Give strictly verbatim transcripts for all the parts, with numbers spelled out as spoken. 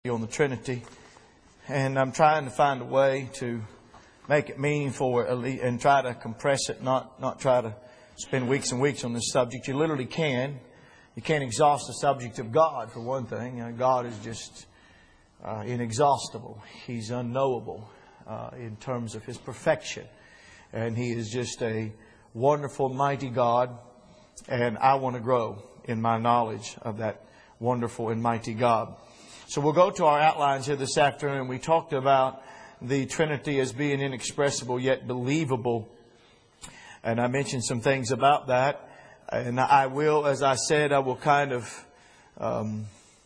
on the Trinity, and I'm trying to find a way to make it meaningful and try to compress it, not not try to spend weeks and weeks on this subject. You literally can. You can't exhaust the subject of God, for one thing. Uh, God is just uh, inexhaustible. He's unknowable uh, in terms of His perfection. And He is just a wonderful, mighty God. And I want to grow in my knowledge of that wonderful and mighty God. So we'll go to our outlines here this afternoon. We talked about the Trinity as being inexpressible yet believable. And I mentioned some things about that. And I will, as I said, I will kind of um,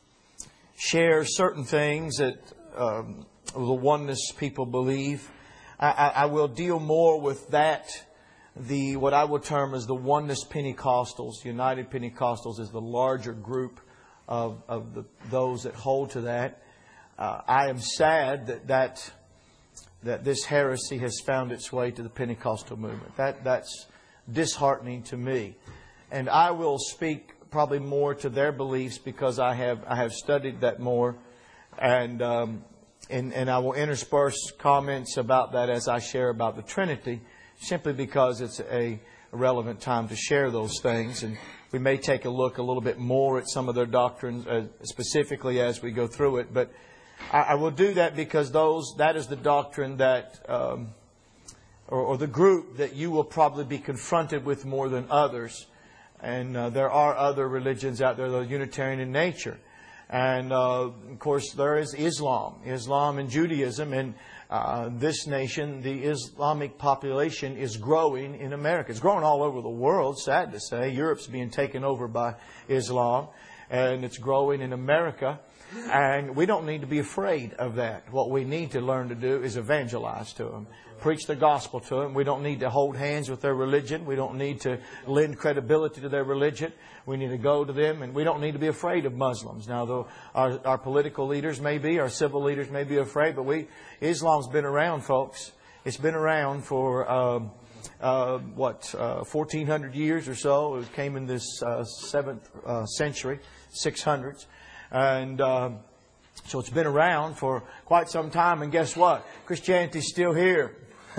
share certain things that um, the oneness people believe. I, I, I will deal more with that, the what I would term as the oneness Pentecostals. United Pentecostals is the larger group of, of the, those that hold to that. Uh, I am sad that, that that this heresy has found its way to the Pentecostal movement. That that's disheartening to me. And I will speak probably more to their beliefs because I have I have studied that more, and um, and and I will intersperse comments about that as I share about the Trinity, simply because it's a relevant time to share those things. And we may take a look a little bit more at some of their doctrines uh, specifically as we go through it. But I, I will do that because those that is the doctrine that, um, or, or the group that you will probably be confronted with more than others. And uh, there are other religions out there that are Unitarian in nature. And uh, of course there is Islam, Islam and Judaism. And uh, this nation, the Islamic population is growing in America. It's growing all over the world, sad to say. Europe's being taken over by Islam. And it's growing in America. And we don't need to be afraid of that. What we need to learn to do is evangelize to them. Preach the gospel to them. We don't need to hold hands with their religion. We don't need to lend credibility to their religion. We need to go to them, and we don't need to be afraid of Muslims. Now, though our, our political leaders may be, our civil leaders may be afraid, but we Islam's been around, folks. It's been around for um, uh, what uh, fourteen hundred years or so. It came in this uh, seventh uh, century, six hundreds, and um, so it's been around for quite some time. And guess what? Christianity's still here.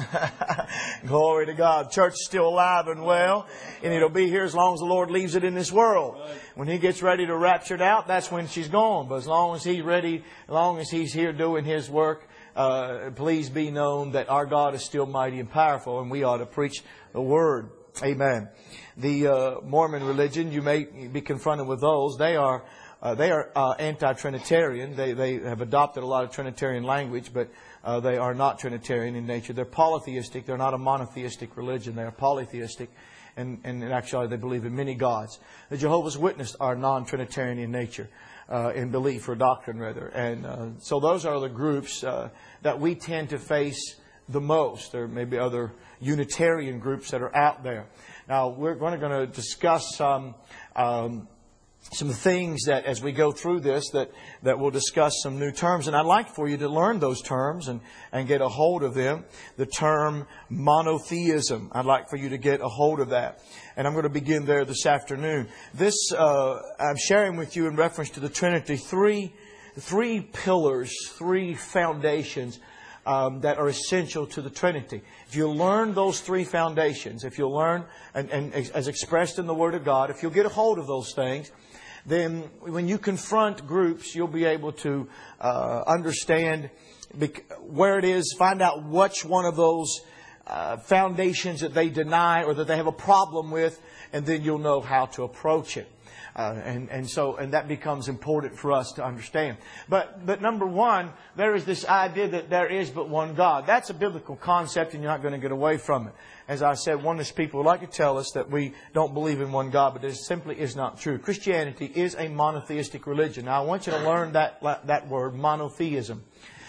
Glory to God. Church is still alive and well, and it'll be here as long as the Lord leaves it in this world. When He gets ready to rapture it out, that's when she's gone. But as long as He's ready, as long as He's here doing His work, uh, please be known that our God is still mighty and powerful, and we ought to preach the Word. Amen. The uh, Mormon religion, you may be confronted with those. They are uh, they are uh, anti-Trinitarian. They they have adopted a lot of Trinitarian language, but Uh, they are not Trinitarian in nature. They're polytheistic. They're not a monotheistic religion. They are polytheistic. And, and actually they believe in many gods. The Jehovah's Witnesses are non-Trinitarian in nature, uh, in belief or doctrine rather. And uh, so those are the groups uh, that we tend to face the most. There may be other Unitarian groups that are out there. Now we're going to, going to discuss some... Um, Some things that as we go through this that, that we'll discuss some new terms. And I'd like for you to learn those terms and, and get a hold of them. The term monotheism. I'd like for you to get a hold of that. And I'm going to begin there this afternoon. This, uh, I'm sharing with you in reference to the Trinity three, three pillars, three foundations um, that are essential to the Trinity. If you learn those three foundations, if you'll learn, and, and as expressed in the Word of God, if you'll get a hold of those things, then when you confront groups, you'll be able to uh, understand where it is, find out which one of those uh, foundations that they deny or that they have a problem with, and then you'll know how to approach it. Uh, and, and so, and that becomes important for us to understand. But, but number one, there is this idea that there is but one God. That's a biblical concept, and you're not going to get away from it. As I said, oneness people would like to tell us that we don't believe in one God, but it simply is not true. Christianity is a monotheistic religion. Now, I want you to learn that, that word, monotheism.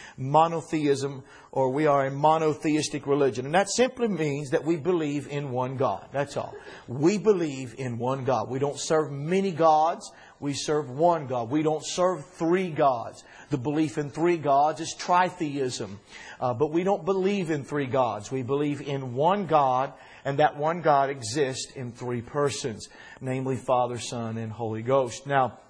Monotheism, or we are a monotheistic religion. And that simply means that we believe in one God. That's all. We believe in one God. We don't serve many gods. We serve one God. We don't serve three gods. The belief in three gods is tritheism. Uh, but we don't believe in three gods. We believe in one God, and that one God exists in three persons, namely Father, Son, and Holy Ghost. Now,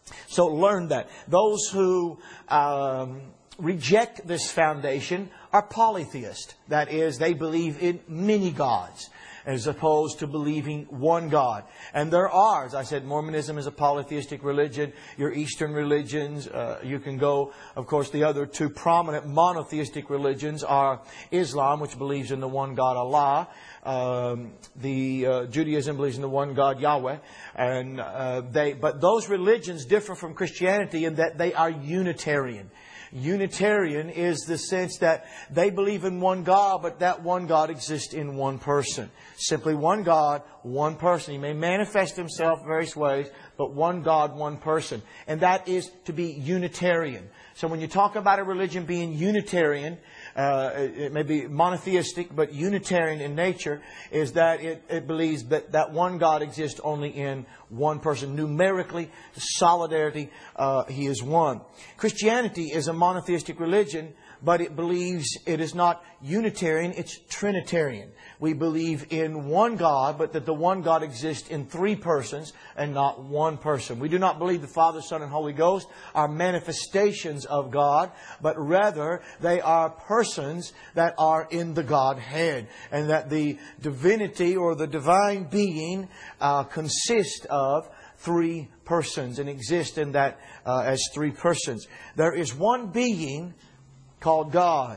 So learn that. Those who um, reject this foundation are polytheist. That is, they believe in many gods, as opposed to believing one God. And there are, as I said, Mormonism is a polytheistic religion. Your Eastern religions, uh, you can go, of course, the other two prominent monotheistic religions are Islam, which believes in the one God Allah. Um, the uh, Judaism believes in the one God Yahweh, and uh, they. But those religions differ from Christianity in that they are Unitarian. Unitarian is the sense that they believe in one God, but that one God exists in one person. Simply one God, one person. He may manifest Himself various ways, but one God, one person. And that is to be Unitarian. So when you talk about a religion being Unitarian, uh, it may be monotheistic, but Unitarian in nature, is that it, it believes that that one God exists only in one person. Numerically, solidarity, uh, He is one. Christianity is a monotheistic religion, but it believes it is not Unitarian, it's Trinitarian. We believe in one God, but that the one God exists in three persons and not one person. We do not believe the Father, Son, and Holy Ghost are manifestations of God, but rather they are persons that are in the Godhead, and that the divinity or the divine being uh, consists of three persons and exist in that uh, as three persons. There is one being called God,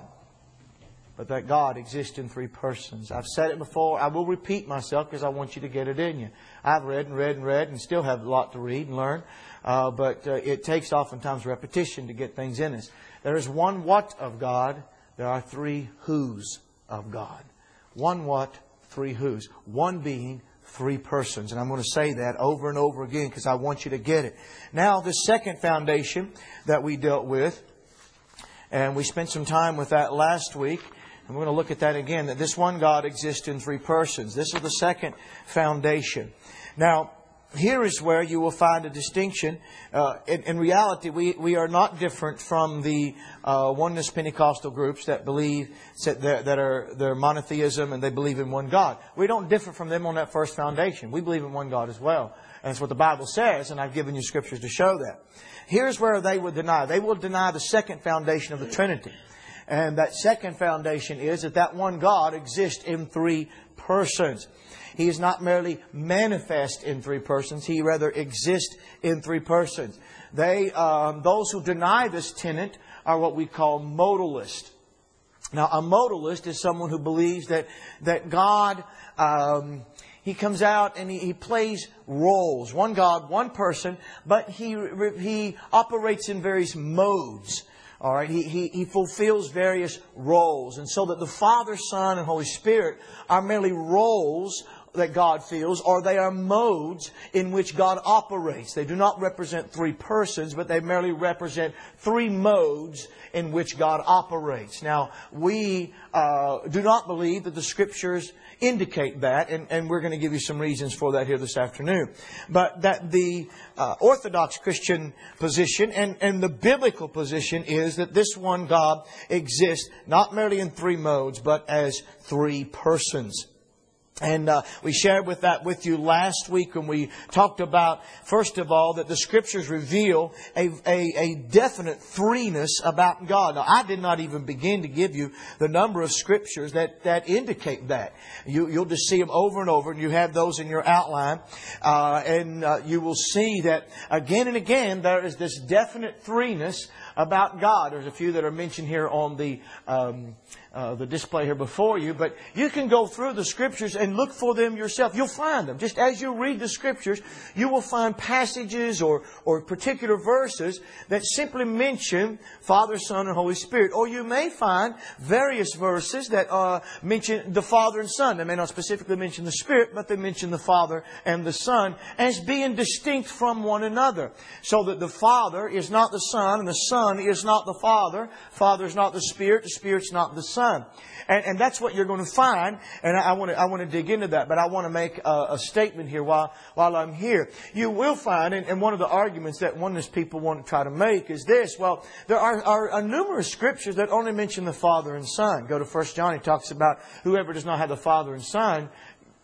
but that God exists in three persons. I've said it before. I will repeat myself because I want you to get it in you. I've read and read and read and still have a lot to read and learn. Uh, but uh, it takes oftentimes repetition to get things in us. There is one what of God. There are three whos of God. One what, three whos. One being, three persons. And I'm going to say that over and over again because I want you to get it. Now, the second foundation that we dealt with, and we spent some time with that last week, and we're going to look at that again, that this one God exists in three persons. This is the second foundation. Now, here is where you will find a distinction. Uh, in, in reality, we, we are not different from the uh, oneness Pentecostal groups that believe that, that are they're monotheism and they believe in one God. We don't differ from them on that first foundation. We believe in one God as well. And that's what the Bible says, and I've given you scriptures to show that. Here's where they would deny. They will deny the second foundation of the Trinity. And that second foundation is that that one God exists in three persons. He is not merely manifest in three persons. He rather exists in three persons. They, um, those who deny this tenet are what we call modalist. Now, a modalist is someone who believes that, that God, um, He comes out and he, he plays roles. One God, one person, but He, he operates in various modes. All right, he, he, he fulfills various roles. And so that the Father, Son, and Holy Spirit are merely roles that God fills, or they are modes in which God operates. They do not represent three persons, but they merely represent three modes in which God operates. Now, we uh, do not believe that the Scriptures indicate that, and, and we're going to give you some reasons for that here this afternoon. But that the uh, Orthodox Christian position and, and the biblical position is that this one God exists not merely in three modes, but as three persons. And uh, we shared with that with you last week when we talked about, first of all, that the Scriptures reveal a, a, a definite threeness about God. Now, I did not even begin to give you the number of Scriptures that, that indicate that. You, you'll just see them over and over, and you have those in your outline. Uh, and uh, you will see that again and again there is this definite threeness about God. There's a few that are mentioned here on the um, uh, the display here before you, but you can go through the Scriptures and look for them yourself. You'll find them. Just as you read the Scriptures, you will find passages or, or particular verses that simply mention Father, Son, and Holy Spirit. Or you may find various verses that uh, mention the Father and Son. They may not specifically mention the Spirit, but they mention the Father and the Son as being distinct from one another. So that the Father is not the Son, and the Son is not the Father. Father is not the Spirit, the Spirit's not the Son. And, and that's what you're going to find. And I, I want to I want to dig into that. But I want to make a, a statement here while while I'm here. You will find, and, and one of the arguments that oneness people want to try to make is this. Well, there are, are, are numerous Scriptures that only mention the Father and Son. Go to First John. He talks about whoever does not have the Father and Son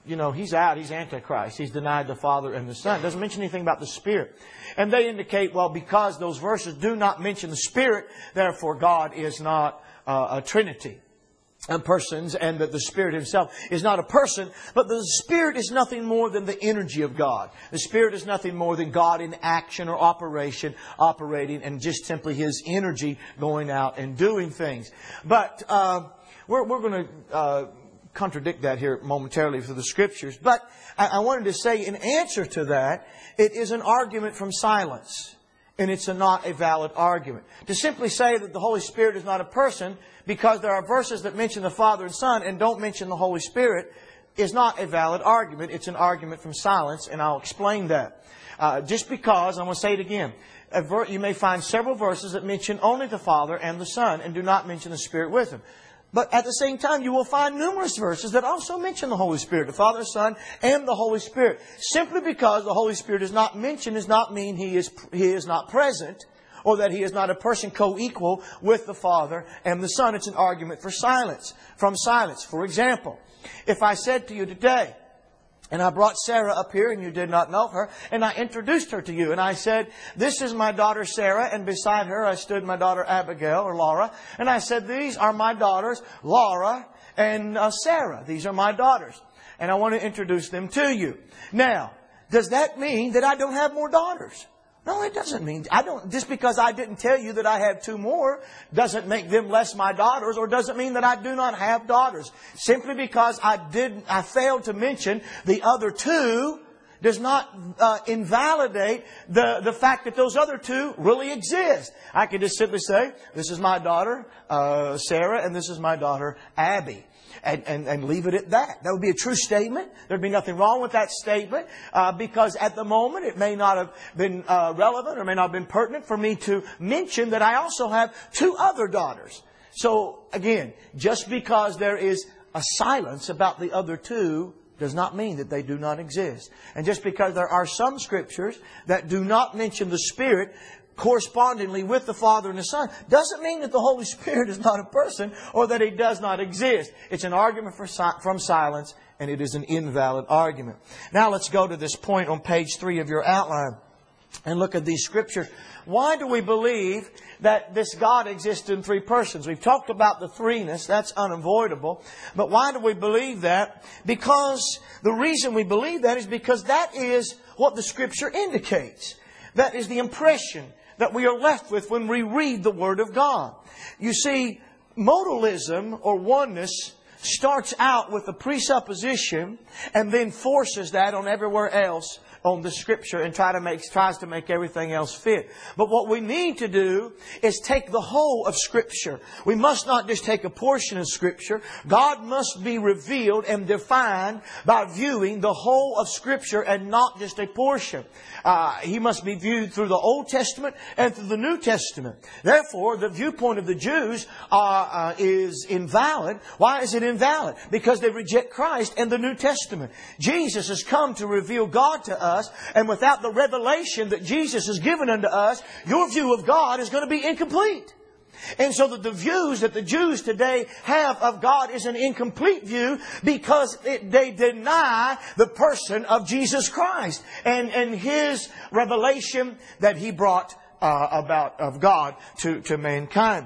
you know, he's out. He's Antichrist. He's denied the Father and the Son. It doesn't mention anything about the Spirit. And they indicate, well, because those verses do not mention the Spirit, therefore God is not uh, a Trinity of persons, and that the Spirit Himself is not a person, but the Spirit is nothing more than the energy of God. The Spirit is nothing more than God in action or operation, operating, and just simply His energy going out and doing things. But uh, we're, we're going to uh, contradict that here momentarily through the Scriptures. But I, I wanted to say, in answer to that, it is an argument from silence. And it's a not a valid argument. To simply say that the Holy Spirit is not a person because there are verses that mention the Father and Son and don't mention the Holy Spirit is not a valid argument. It's an argument from silence, and I'll explain that. Uh, just because, I'm going to say it again, a ver- you may find several verses that mention only the Father and the Son and do not mention the Spirit with Him. But at the same time, you will find numerous verses that also mention the Holy Spirit, the Father, Son, and the Holy Spirit. Simply because the Holy Spirit is not mentioned does not mean He is, He is not present, or that He is not a person co-equal with the Father and the Son. It's an argument for silence, from silence. For example, if I said to you today, and I brought Sarah up here and you did not know her, and I introduced her to you. And I said, this is my daughter Sarah, and beside her I stood my daughter Abigail, or Laura. And I said, these are my daughters, Laura and uh, Sarah. These are my daughters. And I want to introduce them to you. Now, does that mean that I don't have more daughters? No, it doesn't mean, I don't, just because I didn't tell you that I have two more doesn't make them less my daughters, or doesn't mean that I do not have daughters. Simply because I didn't, I failed to mention the other two does not uh, invalidate the, the fact that those other two really exist. I can just simply say, this is my daughter, uh, Sarah, and this is my daughter, Abby. And, and, and leave it at that. That would be a true statement. There'd be nothing wrong with that statement uh, because at the moment it may not have been uh, relevant or may not have been pertinent for me to mention that I also have two other daughters. So again, just because there is a silence about the other two does not mean that they do not exist. And just because there are some Scriptures that do not mention the Spirit correspondingly with the Father and the Son doesn't mean that the Holy Spirit is not a person or that He does not exist. It's an argument for, from silence, and it is an invalid argument. Now let's go to this point on page three of your outline and look at these Scriptures. Why do we believe that this God exists in three persons? We've talked about the threeness. That's unavoidable. But why do we believe that? Because the reason we believe that is because that is what the Scripture indicates. That is the impression that we are left with when we read the Word of God. You see, modalism or oneness starts out with a presupposition and then forces that on everywhere else on the Scripture and try to make, tries to make everything else fit. But what we need to do is take the whole of Scripture. We must not just take a portion of Scripture. God must be revealed and defined by viewing the whole of Scripture and not just a portion. Uh, he must be viewed through the Old Testament and through the New Testament. Therefore, the viewpoint of the Jews uh, uh, is invalid. Why is it invalid? Because they reject Christ and the New Testament. Jesus has come to reveal God to us, and without the revelation that Jesus has given unto us, your view of God is going to be incomplete. And so that the views that the Jews today have of God is an incomplete view because it, they deny the person of Jesus Christ and, and His revelation that He brought uh, about of God to, to mankind.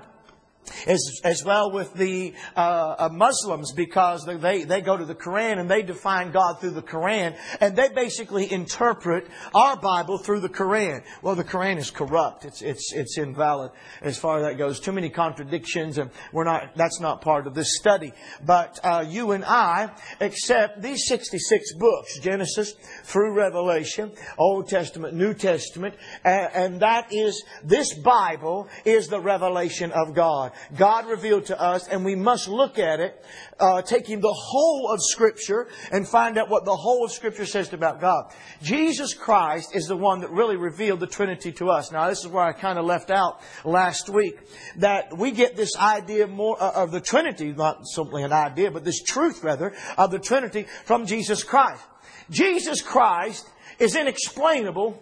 As, as well with the uh, uh, Muslims, because they, they go to the Quran and they define God through the Quran, and they basically interpret our Bible through the Quran. Well, the Quran is corrupt. It's it's it's invalid as far as that goes. Too many contradictions, and we're not. That's not part of this study. But uh, you and I accept these sixty-six books, Genesis through Revelation, Old Testament, New Testament, and, and that is this Bible is the revelation of God. God revealed to us, and we must look at it, uh, taking the whole of Scripture and find out what the whole of Scripture says about God. Jesus Christ is the one that really revealed the Trinity to us. Now, this is where I kind of left out last week, that we get this idea more uh, of the Trinity, not simply an idea, but this truth, rather, of the Trinity from Jesus Christ. Jesus Christ is inexplainable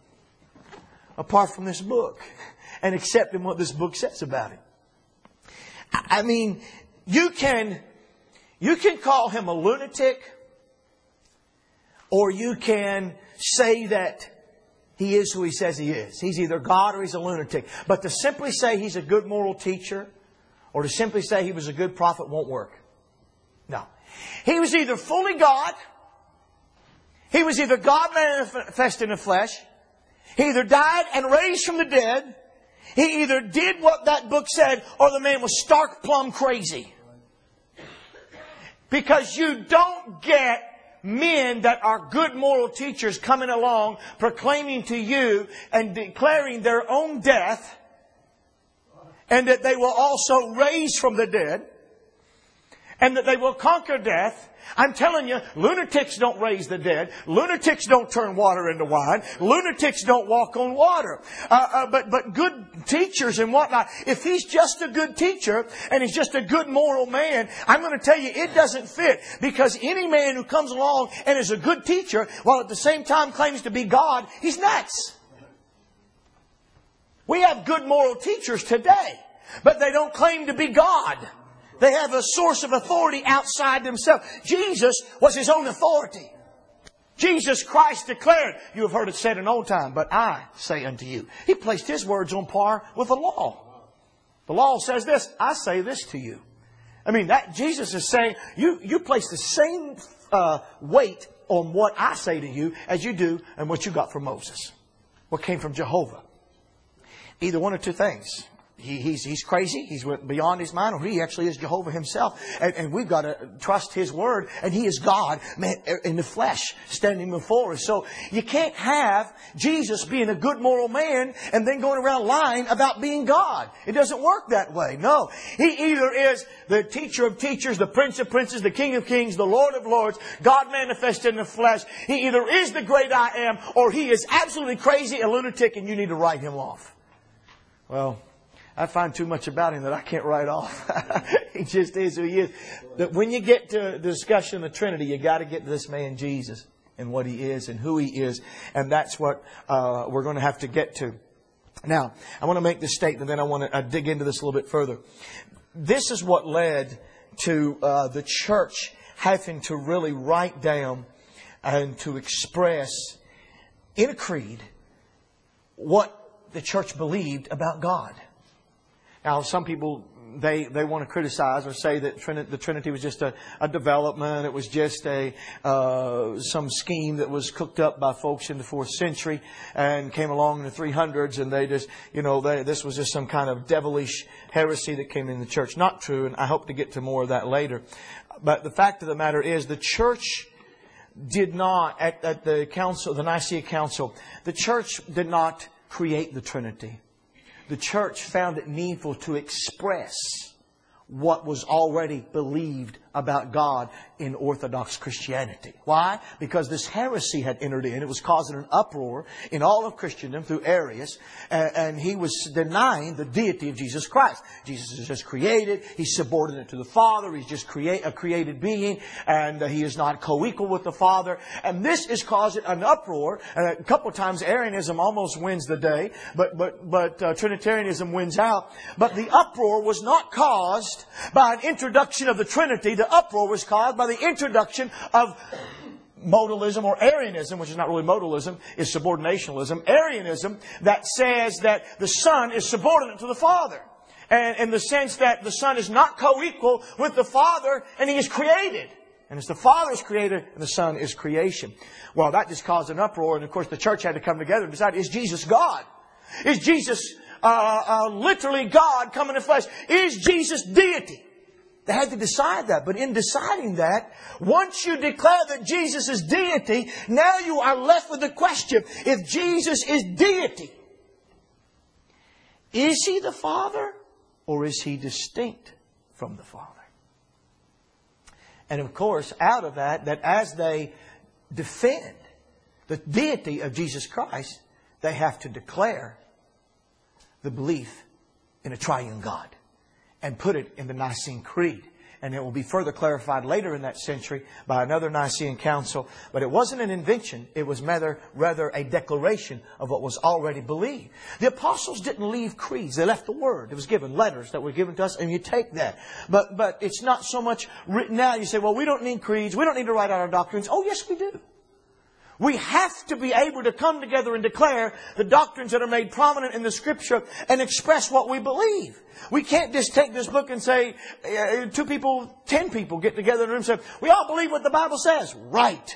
apart from this book and accepting what this book says about Him. I mean, you can, you can call Him a lunatic, or you can say that He is who He says He is. He's either God or He's a lunatic. But to simply say He's a good moral teacher or to simply say He was a good prophet won't work. No. He was either fully God, He was either God manifest in the flesh, He either died and raised from the dead, He either did what that book said, or the man was stark plumb crazy. Because you don't get men that are good moral teachers coming along proclaiming to you and declaring their own death and that they will also raise from the dead and that they will conquer death. I'm telling you, lunatics don't raise the dead. Lunatics don't turn water into wine. Lunatics don't walk on water. Uh, uh, but, but good teachers and whatnot, if he's just a good teacher and he's just a good moral man, I'm going to tell you it doesn't fit. Because any man who comes along and is a good teacher while at the same time claims to be God, he's nuts. We have good moral teachers today, but they don't claim to be God. They have a source of authority outside themselves. Jesus was His own authority. Jesus Christ declared, you have heard it said in old time, but I say unto you. He placed His words on par with the law. The law says this, I say this to you. I mean, that Jesus is saying, you, you place the same uh, weight on what I say to you as you do and what you got from Moses. What came from Jehovah. Either one or two things. He, he's, he's crazy. He's beyond his mind. Or he actually is Jehovah Himself. And, and we've got to trust His Word. And He is God in the flesh standing before us. So you can't have Jesus being a good moral man and then going around lying about being God. It doesn't work that way. No. He either is the teacher of teachers, the Prince of princes, the King of kings, the Lord of lords, God manifested in the flesh. He either is the great I am or He is absolutely crazy, a lunatic, and you need to write Him off. Well, I find too much about Him that I can't write off. He just is who He is. But when you get to the discussion of the Trinity, you got to get to this man Jesus and what He is and who He is. And that's what uh, we're going to have to get to. Now, I want to make this statement, then I want to uh, dig into this a little bit further. This is what led to uh, the church having to really write down and to express in a creed what the church believed about God. Now, some people, they, they want to criticize or say that Trin- the Trinity was just a, a development. It was just a uh, some scheme that was cooked up by folks in the fourth century and came along in the three hundreds. And they just, you know, they, this was just some kind of devilish heresy that came in the church. Not true, and I hope to get to more of that later. But the fact of the matter is the church did not, at, at the council, the Nicaea Council, the church did not create the Trinity. The church found it needful to express what was already believed about God in Orthodox Christianity. Why? Because this heresy had entered in. It was causing an uproar in all of Christendom through Arius. And, and he was denying the deity of Jesus Christ. Jesus is just created. He's subordinate to the Father. He's just create, a created being. And uh, He is not co-equal with the Father. And this is causing an uproar. And a couple of times Arianism almost wins the day. But, but, but uh, Trinitarianism wins out. But the uproar was not caused by an introduction of the Trinity. The uproar was caused by the introduction of modalism or Arianism, which is not really modalism, is subordinationalism. Arianism that says that the Son is subordinate to the Father. And in the sense that the Son is not co-equal with the Father and He is created. And it's the Father is created and the Son is creation. Well, that just caused an uproar. And of course the church had to come together and decide, is Jesus God? Is Jesus uh, uh, literally God coming in flesh? Is Jesus deity? They had to decide that. But in deciding that, once you declare that Jesus is deity, now you are left with the question, if Jesus is deity, is He the Father or is He distinct from the Father? And of course, out of that, that as they defend the deity of Jesus Christ, they have to declare the belief in a triune God and put it in the Nicene Creed. And it will be further clarified later in that century by another Nicene Council. But it wasn't an invention. It was rather, rather a declaration of what was already believed. The apostles didn't leave creeds. They left the Word. It was given letters that were given to us, and you take that. But, but it's not so much written out. You say, well, we don't need creeds. We don't need to write out our doctrines. Oh, yes, we do. We have to be able to come together and declare the doctrines that are made prominent in the Scripture and express what we believe. We can't just take this book and say, uh, two people, ten people get together in a room and say, we all believe what the Bible says. Right.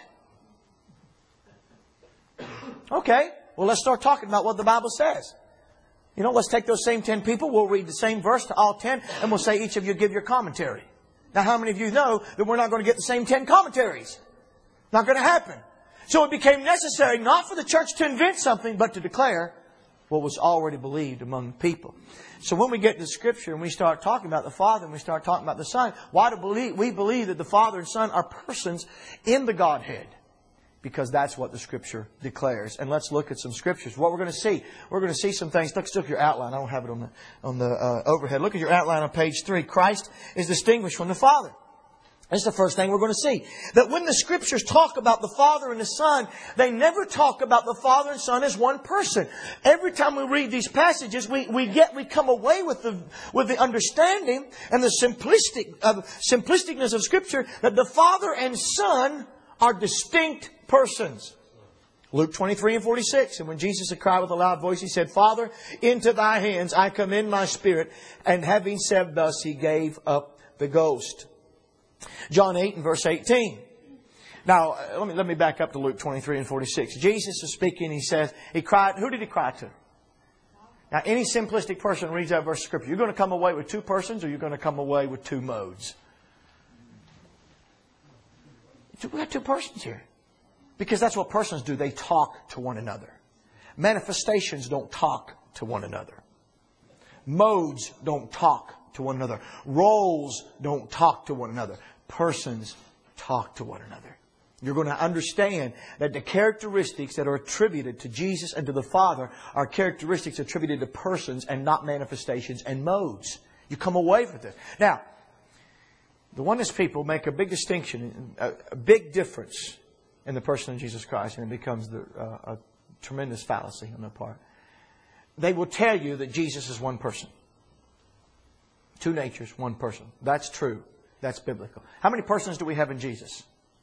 Okay, well, let's start talking about what the Bible says. You know, let's take those same ten people. We'll read the same verse to all ten, and we'll say each of you give your commentary. Now, how many of you know that we're not going to get the same ten commentaries? Not going to happen. So it became necessary not for the church to invent something, but to declare what was already believed among people. So when we get to Scripture and we start talking about the Father and we start talking about the Son, why do we believe that the Father and Son are persons in the Godhead? Because that's what the Scripture declares. And let's look at some Scriptures. What we're going to see, we're going to see some things. Let's look at your outline. I don't have it on the, on the uh, overhead. Look at your outline on page three. Christ is distinguished from the Father. That's the first thing we're going to see. That when the Scriptures talk about the Father and the Son, they never talk about the Father and Son as one person. Every time we read these passages, we, we get, we come away with the, with the understanding and the simplistic, uh, simplisticness of Scripture that the Father and Son are distinct persons. Luke twenty-three and forty-six. And when Jesus had cried with a loud voice, He said, Father, into Thy hands I commend my spirit. And having said thus, He gave up the ghost. John eight and verse eighteen. Now, let me, let me back up to Luke twenty-three and forty-six. Jesus is speaking. He says, He cried. Who did He cry to? Now, any simplistic person reads that verse of Scripture. You're going to come away with two persons or you're going to come away with two modes? We got two persons here. Because that's what persons do. They talk to one another. Manifestations don't talk to one another. Modes don't talk to one another. Roles don't talk to one another. Persons talk to one another. You're going to understand that the characteristics that are attributed to Jesus and to the Father are characteristics attributed to persons and not manifestations and modes. You come away with this. Now, the oneness people make a big distinction, a, a big difference in the person of Jesus Christ, and it becomes the, uh, a tremendous fallacy on their part. They will tell you that Jesus is one person. Two natures, one person. That's true. That's biblical. How many persons do we have in Jesus?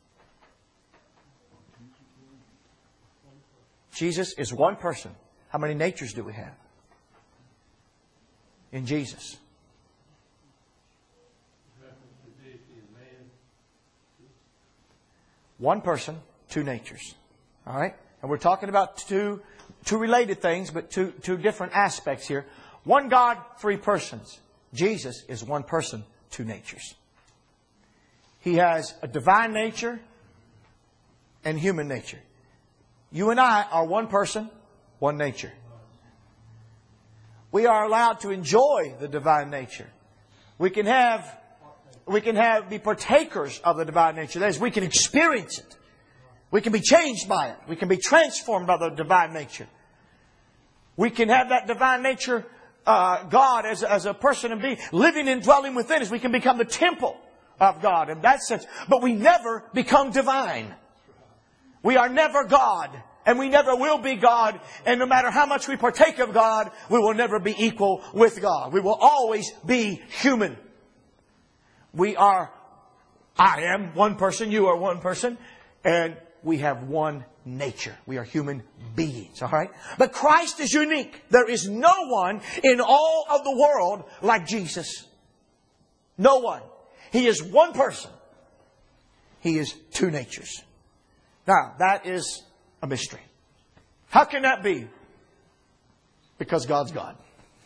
Jesus is one person. How many natures do we have in Jesus? One person, two natures. All right? And we're talking about two, two related things, but two, two different aspects here. One God, three persons. Jesus is one person, two natures. He has a divine nature and human nature. You and I are one person, one nature. We are allowed to enjoy the divine nature. We can have, we can have, be partakers of the divine nature. That is, we can experience it. We can be changed by it. We can be transformed by the divine nature. We can have that divine nature, uh, God as, as a person and being, living and dwelling within us. We can become the temple of God in that sense. But we never become divine. We are never God. And we never will be God. And no matter how much we partake of God, we will never be equal with God. We will always be human. We are, I am one person, you are one person, and we have one nature. We are human beings, all right? But Christ is unique. There is no one in all of the world like Jesus. No one. He is one person. He is two natures. Now, that is a mystery. How can that be? Because God's God.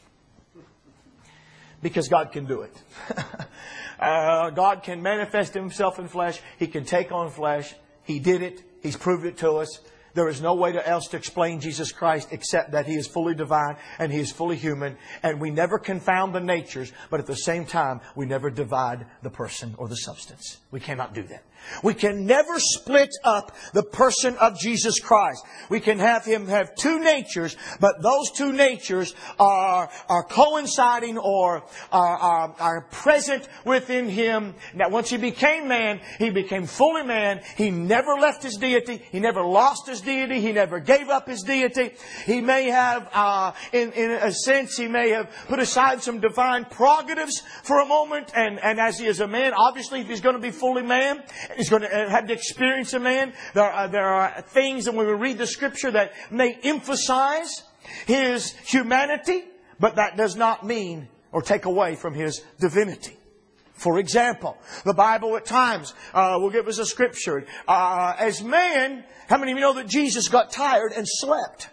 Because God can do it. uh, God can manifest Himself in flesh. He can take on flesh. He did it. He's proved it to us. There is no way to else to explain Jesus Christ except that He is fully divine and He is fully human. And we never confound the natures, but at the same time, we never divide the person or the substance. We cannot do that. We can never split up the person of Jesus Christ. We can have Him have two natures, but those two natures are, are coinciding or are, are, are present within Him. Now, once He became man, He became fully man. He never left His deity. He never lost His deity. He never gave up His deity. He may have, uh, in, in a sense, He may have put aside some divine prerogatives for a moment. And, and as He is a man, obviously, if He's going to be fully man, He's going to have the experience of man. There are, there are things, and when we read the Scripture, that may emphasize His humanity, but that does not mean or take away from His divinity. For example, the Bible at times uh, will give us a scripture. Uh, as man, how many of you know that Jesus got tired and slept?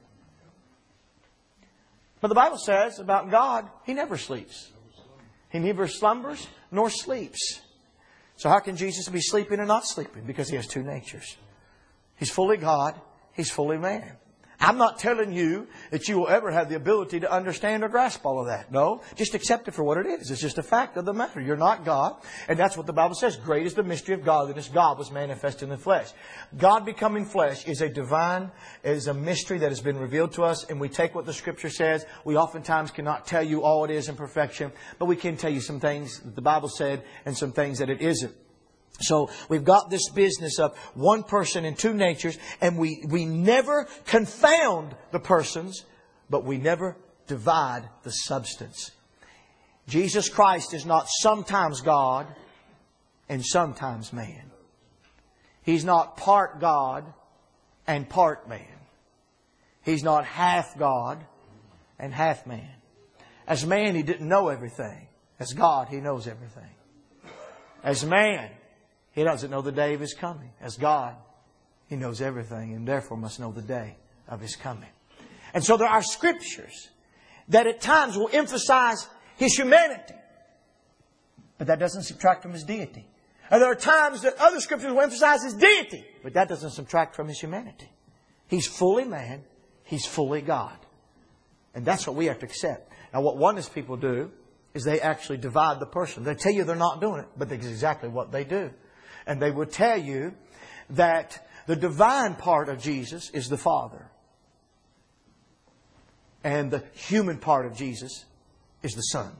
But the Bible says about God, He never sleeps. He neither slumbers nor sleeps. So how can Jesus be sleeping and not sleeping? Because He has two natures. He's fully God. He's fully man. I'm not telling you that you will ever have the ability to understand or grasp all of that. No, just accept it for what it is. It's just a fact of the matter. You're not God. And that's what the Bible says. Great is the mystery of godliness. God was manifest in the flesh. God becoming flesh is a divine, is a mystery that has been revealed to us. And we take what the Scripture says. We oftentimes cannot tell you all it is in perfection. But we can tell you some things that the Bible said and some things that it isn't. So we've got this business of one person and two natures, and we, we never confound the persons, but we never divide the substance. Jesus Christ is not sometimes God and sometimes man. He's not part God and part man. He's not half God and half man. As man, He didn't know everything. As God, He knows everything. As man, He doesn't know the day of His coming. As God, He knows everything and therefore must know the day of His coming. And so there are scriptures that at times will emphasize His humanity. But that doesn't subtract from His deity. And there are times that other scriptures will emphasize His deity. But that doesn't subtract from His humanity. He's fully man. He's fully God. And that's what we have to accept. Now what oneness people do is they actually divide the person. They tell you they're not doing it, but that's exactly what they do. And they would tell you that the divine part of Jesus is the Father. And the human part of Jesus is the Son.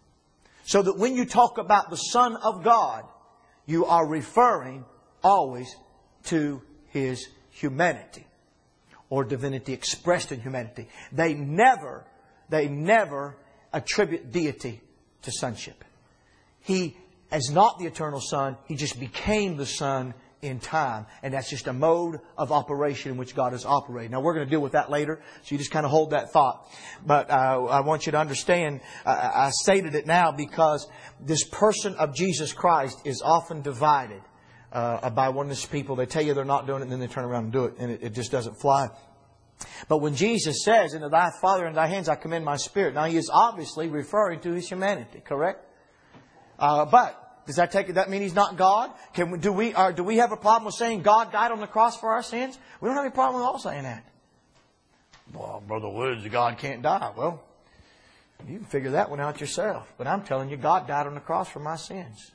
So that when you talk about the Son of God, you are referring always to His humanity. Or divinity expressed in humanity. They never, they never attribute deity to sonship. He as not the eternal Son, He just became the Son in time. And that's just a mode of operation in which God is operating. Now we're going to deal with that later. So you just kind of hold that thought. But uh, I want you to understand, uh, I stated it now because this person of Jesus Christ is often divided uh, by oneness people. They tell you they're not doing it and then they turn around and do it. And it, it just doesn't fly. But when Jesus says, "Into Thy Father and Thy hands I commend my spirit," now He is obviously referring to His humanity, correct? Uh, but does that take it? That mean He's not God? Can we, do we or do we have a problem with saying God died on the cross for our sins? We don't have any problem at all saying that. Well, Brother Woods, God can't die. Well, you can figure that one out yourself. But I'm telling you, God died on the cross for my sins.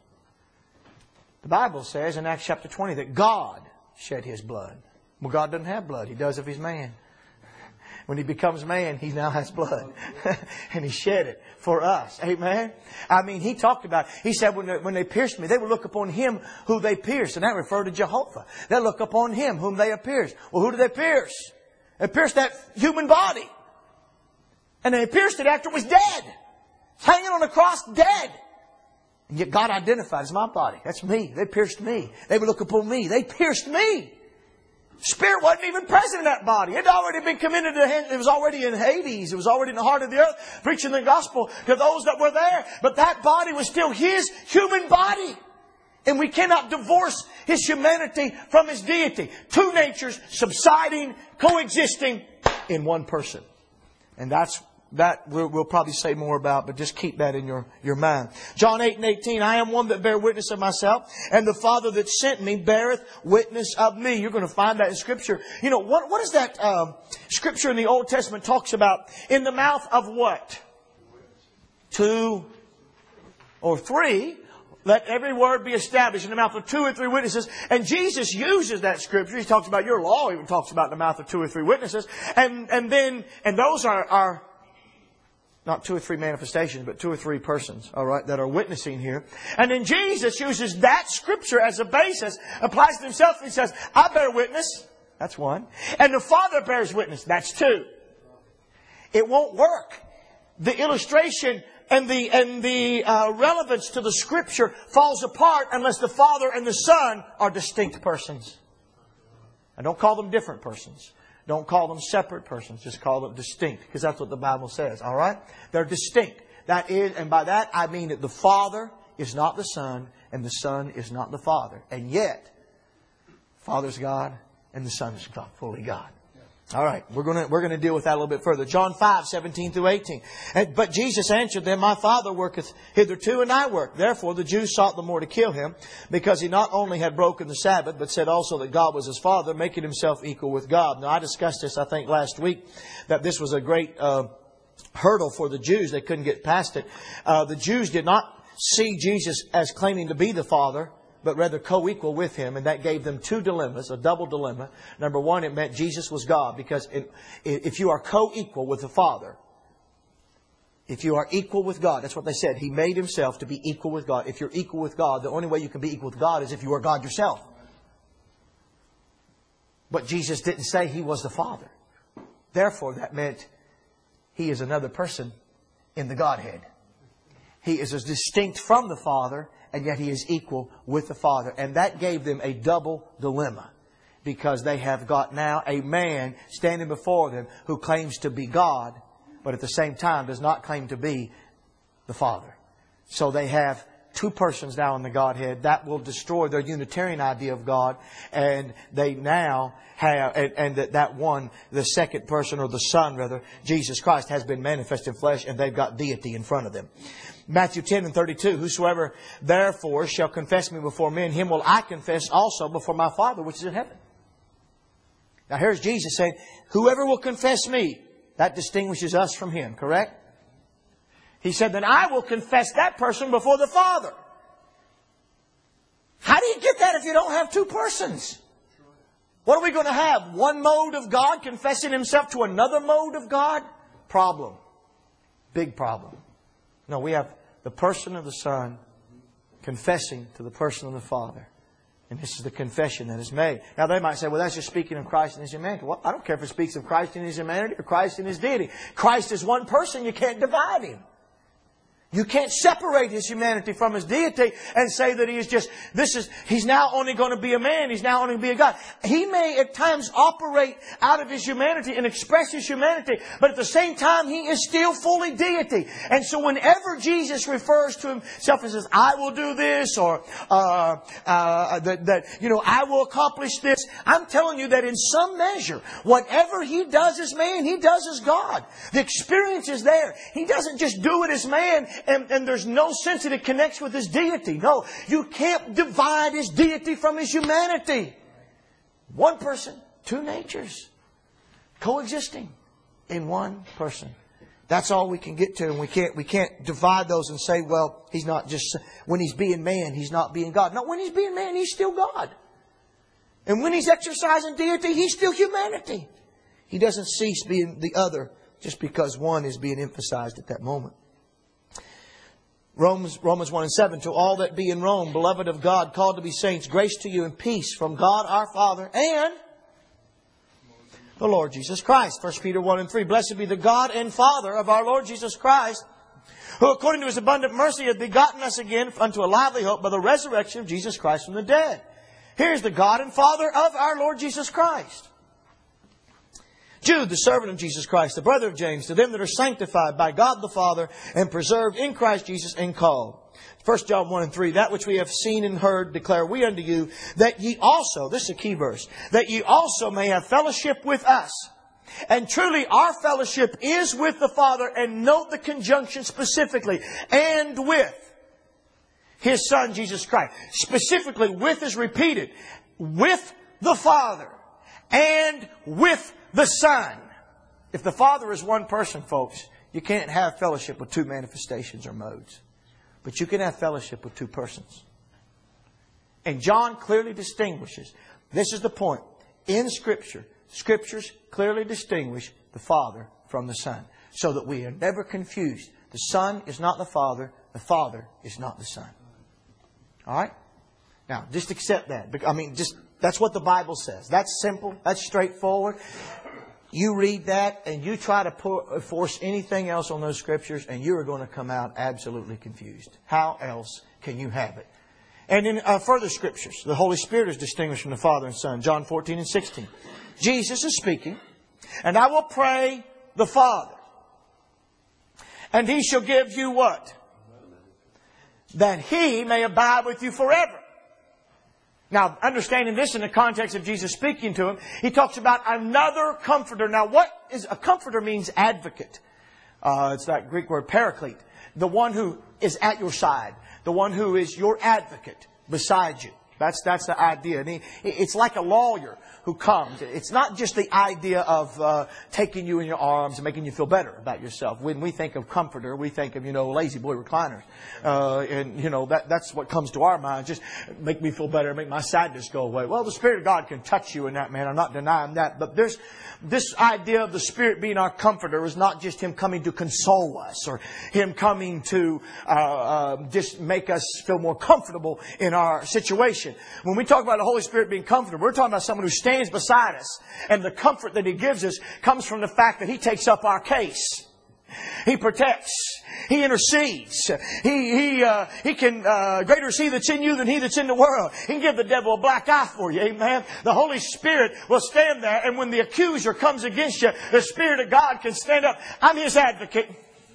The Bible says in Acts chapter twenty that God shed His blood. Well, God doesn't have blood. He does if He's man. When He becomes man, He now has blood. And He shed it for us. Amen? I mean, He talked about, He said when they, when they pierced me, they would look upon Him who they pierced. And that referred to Jehovah. They look upon Him whom they have pierced. Well, who did they pierce? They pierced that human body. And they pierced it after it was dead. It's hanging on the cross dead. And yet God identified as my body. That's me. They pierced me. They would look upon me. They pierced me. Spirit wasn't even present in that body. It had already been committed to Him. It was already in Hades. It was already in the heart of the earth, preaching the gospel to those that were there. But that body was still His human body. And we cannot divorce His humanity from His deity. Two natures subsiding, coexisting in one person. And that's that we'll, we'll probably say more about, but just keep that in your, your mind. John eight and eighteen, "I am one that bear witness of myself, and the Father that sent me beareth witness of me." You're going to find that in Scripture. You know, what, what is that um, Scripture in the Old Testament talks about? In the mouth of what? Two or three. Let every word be established in the mouth of two or three witnesses. And Jesus uses that Scripture. He talks about your law. He even talks about the mouth of two or three witnesses. And, and then, and those are, are not two or three manifestations, but two or three persons, all right, that are witnessing here. And then Jesus uses that Scripture as a basis, applies to Himself, and He says, "I bear witness." That's one. And the Father bears witness. That's two. It won't work. The illustration and the and the uh, relevance to the Scripture falls apart unless the Father and the Son are distinct persons. And don't call them different persons. Don't call them separate persons. Just call them distinct, because that's what the Bible says. All right? They're distinct. That is, and by that I mean that the Father is not the Son, and the Son is not the Father. And yet, Father's God, and the Son is God, fully God. All right, we're going to we're going to deal with that a little bit further. John five, seventeen through eighteen. And, but Jesus answered them, My Father worketh hitherto, and I work. Therefore the Jews sought the more to kill Him, because He not only had broken the Sabbath, but said also that God was His Father, making Himself equal with God. Now I discussed this, I think, last week, that this was a great uh, hurdle for the Jews. They couldn't get past it. Uh, the Jews did not see Jesus as claiming to be the Father, but rather co-equal with Him. And that gave them two dilemmas, a double dilemma. Number one, it meant Jesus was God, because if you are co-equal with the Father, if you are equal with God, that's what they said. He made Himself to be equal with God. If you're equal with God, the only way you can be equal with God is if you are God yourself. But Jesus didn't say He was the Father. Therefore, that meant He is another person in the Godhead. He is as distinct from the Father, and yet He is equal with the Father. And that gave them a double dilemma, because they have got now a man standing before them who claims to be God, but at the same time does not claim to be the Father. So they have two persons now in the Godhead. That will destroy their Unitarian idea of God. And they now have, and, and that, that one, the second person, or the Son rather, Jesus Christ, has been manifest in flesh, and they've got deity in front of them. Matthew ten and thirty-two, Whosoever therefore shall confess Me before men, him will I confess also before My Father which is in heaven. Now here's Jesus saying, whoever will confess Me, that distinguishes us from Him, correct? He said, then I will confess that person before the Father. How do you get that if you don't have two persons? What are we going to have? One mode of God confessing Himself to another mode of God? Problem. Big problem. No, we have the person of the Son confessing to the person of the Father. And this is the confession that is made. Now they might say, well, that's just speaking of Christ and His humanity. Well, I don't care if it speaks of Christ and His humanity or Christ and His deity. Christ is one person. You can't divide Him. You can't separate His humanity from His deity and say that He is just, this is, He's now only going to be a man. He's now only going to be a God. He may at times operate out of His humanity and express His humanity, but at the same time, He is still fully deity. And so whenever Jesus refers to Himself and says, I will do this, or, uh, uh, that, that, you know, I will accomplish this, I'm telling you that in some measure, whatever He does as man, He does as God. The experience is there. He doesn't just do it as man, And, and there's no sense that it connects with His deity. No, you can't divide His deity from His humanity. One person, two natures, coexisting in one person. That's all we can get to, and we can't we can't divide those and say, well, He's not just, when He's being man, He's not being God. No, when He's being man, He's still God. And when He's exercising deity, He's still humanity. He doesn't cease being the other just because one is being emphasized at that moment. Romans, Romans one and seven, to all that be in Rome, beloved of God, called to be saints, grace to you and peace from God our Father and the Lord Jesus Christ. First Peter one and three, blessed be the God and Father of our Lord Jesus Christ, who according to His abundant mercy hath begotten us again unto a lively hope by the resurrection of Jesus Christ from the dead. Here's the God and Father of our Lord Jesus Christ. Jude, the servant of Jesus Christ, the brother of James, to them that are sanctified by God the Father and preserved in Christ Jesus and called. First John one and three, that which we have seen and heard declare we unto you, that ye also, this is a key verse, that ye also may have fellowship with us. And truly our fellowship is with the Father, and note the conjunction specifically, and with His Son Jesus Christ. Specifically, with is repeated. With the Father and with the Son. If the Father is one person, folks, you can't have fellowship with two manifestations or modes. But you can have fellowship with two persons. And John clearly distinguishes. This is the point. In Scripture, Scriptures clearly distinguish the Father from the Son, so that we are never confused. The Son is not the Father. The Father is not the Son. All right? Now, just accept that. I mean, just That's what the Bible says. That's simple. That's straightforward. You read that and you try to pour, force anything else on those Scriptures and you are going to come out absolutely confused. How else can you have it? And in uh, further Scriptures, the Holy Spirit is distinguished from the Father and Son. John fourteen and sixteen. Jesus is speaking, and I will pray the Father, and He shall give you what? That He may abide with you forever. Now, understanding this in the context of Jesus speaking to him, He talks about another Comforter. Now, what is a Comforter? Means advocate. Uh, it's that Greek word paraclete. The one who is at your side. The one who is your advocate beside you. That's that's the idea. And he, it's like a lawyer who comes. It's not just the idea of uh, taking you in your arms and making you feel better about yourself. When we think of comforter, we think of, you know, lazy boy recliners. Uh, and, you know, that that's what comes to our mind. Just make me feel better, make my sadness go away. Well, the Spirit of God can touch you in that manner. I'm not denying that. But there's this idea of the Spirit being our comforter is not just Him coming to console us or Him coming to uh, uh, just make us feel more comfortable in our situation. When we talk about the Holy Spirit being comforter, we're talking about someone who stands beside us. And the comfort that He gives us comes from the fact that He takes up our case. He protects. He intercedes. He he uh, he can uh, greater is He that's in you than he that's in the world. He can give the devil a black eye for you. Amen. The Holy Spirit will stand there, and when the accuser comes against you, the Spirit of God can stand up. I'm His advocate.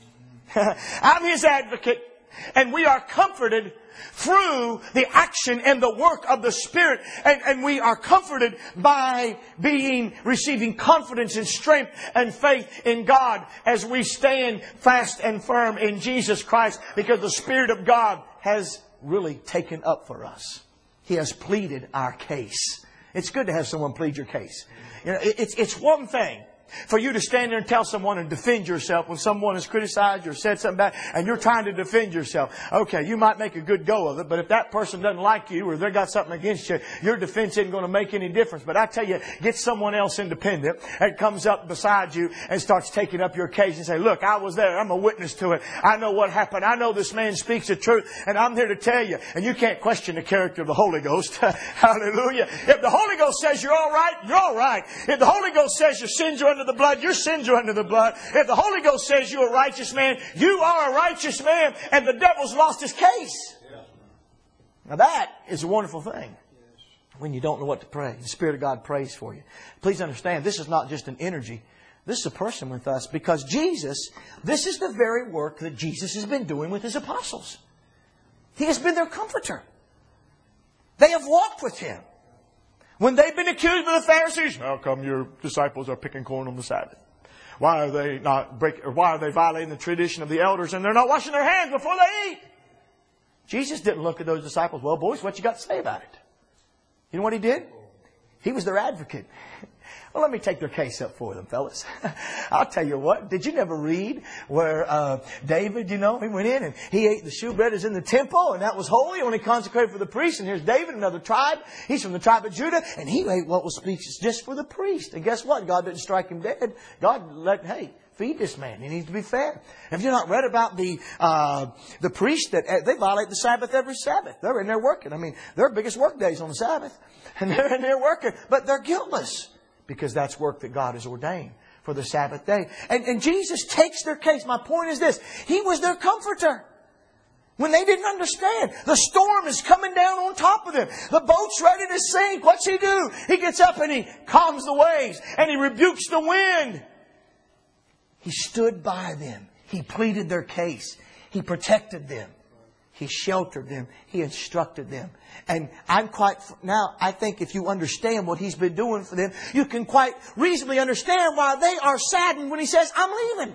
I'm His advocate, and we are comforted through the action and the work of the Spirit. And, and we are comforted by being, receiving confidence and strength and faith in God as we stand fast and firm in Jesus Christ, because the Spirit of God has really taken up for us. He has pleaded our case. It's good to have someone plead your case. You know, it's, it's one thing for you to stand there and tell someone and defend yourself when someone has criticized you or said something bad and you're trying to defend yourself. Okay, you might make a good go of it, but if that person doesn't like you or they got something against you, your defense isn't going to make any difference. But I tell you, get someone else independent that comes up beside you and starts taking up your case and say, look, I was there. I'm a witness to it. I know what happened. I know this man speaks the truth, and I'm here to tell you. And you can't question the character of the Holy Ghost. Hallelujah. If the Holy Ghost says you're all right, you're all right. If the Holy Ghost says your sins are under the blood, your sins are under the blood. If the Holy Ghost says you're a righteous man, you are a righteous man, and the devil's lost his case. Yeah. Now that is a wonderful thing. Yes. When you don't know what to pray, the Spirit of God prays for you. Please understand, this is not just an energy. This is a person with us, because Jesus, this is the very work that Jesus has been doing with His apostles. He has been their comforter. They have walked with Him. When they've been accused by the Pharisees, how come your disciples are picking corn on the Sabbath? Why are they not break, or why are they violating the tradition of the elders and they're not washing their hands before they eat? Jesus didn't look at those disciples, well, boys, what you got to say about it? You know what He did? He was their advocate. Well, let me take their case up for them, fellas. I'll tell you what. Did you never read where uh, David, you know, he went in and he ate the shewbread is in the temple, and that was holy, only consecrated for the priest. And here's David, another tribe. He's from the tribe of Judah, and he ate what was just for the priest. And guess what? God didn't strike him dead. God let, hey, feed this man. He needs to be fed. Have you not read about the uh, the priests that uh, they violate the Sabbath every Sabbath? They're in there working. I mean, their biggest work days on the Sabbath, and they're in there working, but they're guiltless. Because that's work that God has ordained for the Sabbath day. And, and Jesus takes their case. My point is this. He was their comforter. When they didn't understand. The storm is coming down on top of them. The boat's ready to sink. What's He do? He gets up and He calms the waves. And He rebukes the wind. He stood by them. He pleaded their case. He protected them. He sheltered them. He instructed them. And I'm quite, now I think if you understand what He's been doing for them, you can quite reasonably understand why they are saddened when He says, I'm leaving.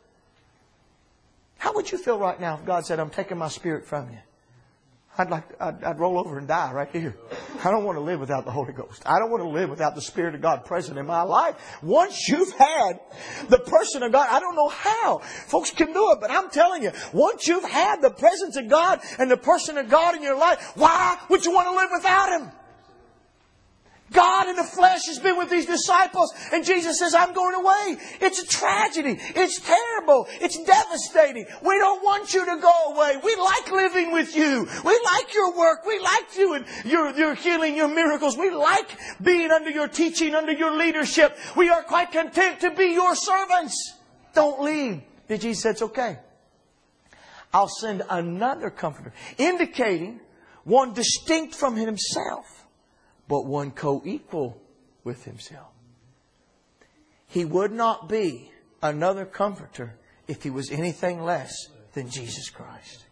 How would you feel right now if God said, I'm taking my Spirit from you? I'd like, to, I'd, I'd roll over and die right here. I don't want to live without the Holy Ghost. I don't want to live without the Spirit of God present in my life. Once you've had the person of God, I don't know how folks can do it, but I'm telling you, once you've had the presence of God and the person of God in your life, why would you want to live without Him? God in the flesh has been with these disciples, and Jesus says, I'm going away. It's a tragedy. It's terrible. It's devastating. We don't want you to go away. We like living with you. We like your work. We like you and your, your healing, your miracles. We like being under your teaching, under your leadership. We are quite content to be your servants. Don't leave. And Jesus said, it's okay. I'll send another Comforter, indicating one distinct from Himself, but one co-equal with Himself. He would not be another Comforter if He was anything less than Jesus Christ.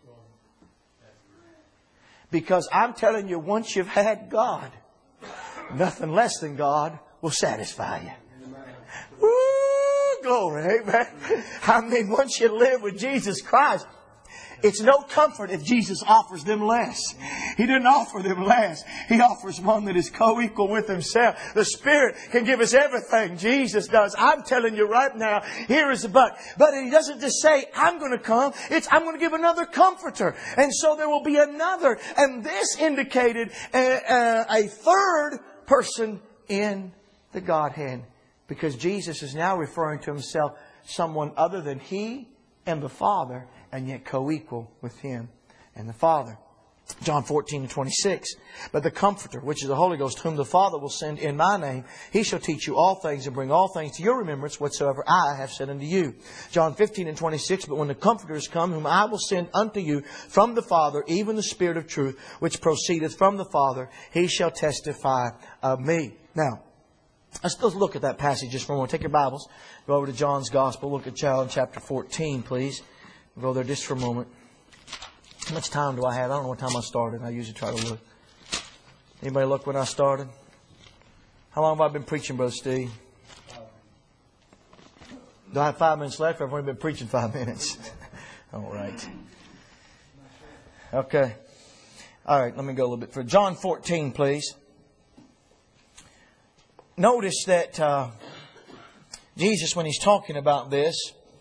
Because I'm telling you, once you've had God, nothing less than God will satisfy you. Woo! Glory, amen. I mean, once you live with Jesus Christ, it's no comfort if Jesus offers them less. He didn't offer them less. He offers one that is co-equal with Himself. The Spirit can give us everything. Jesus does. I'm telling you right now, here is the but. But He doesn't just say, I'm going to come. It's, I'm going to give another Comforter. And so there will be another. And this indicated a, a, a third person in the Godhead. Because Jesus is now referring to Himself, someone other than He and the Father, and yet co-equal with Him and the Father. John fourteen and twenty-six. But the Comforter, which is the Holy Ghost, whom the Father will send in My name, He shall teach you all things and bring all things to your remembrance whatsoever I have said unto you. John fifteen and twenty-six. But when the Comforter is come, whom I will send unto you from the Father, even the Spirit of truth, which proceedeth from the Father, He shall testify of Me. Now, let's just look at that passage just for a moment. Take your Bibles. Go over to John's Gospel. Look at John chapter fourteen, please. We'll go there just for a moment. How much time do I have? I don't know what time I started. I usually try to look. Anybody look when I started? How long have I been preaching, Brother Steve? Do I have five minutes left? I've only been preaching five minutes. All right. Okay. All right, let me go a little bit further. John fourteen, please. Notice that uh, Jesus, when He's talking about this,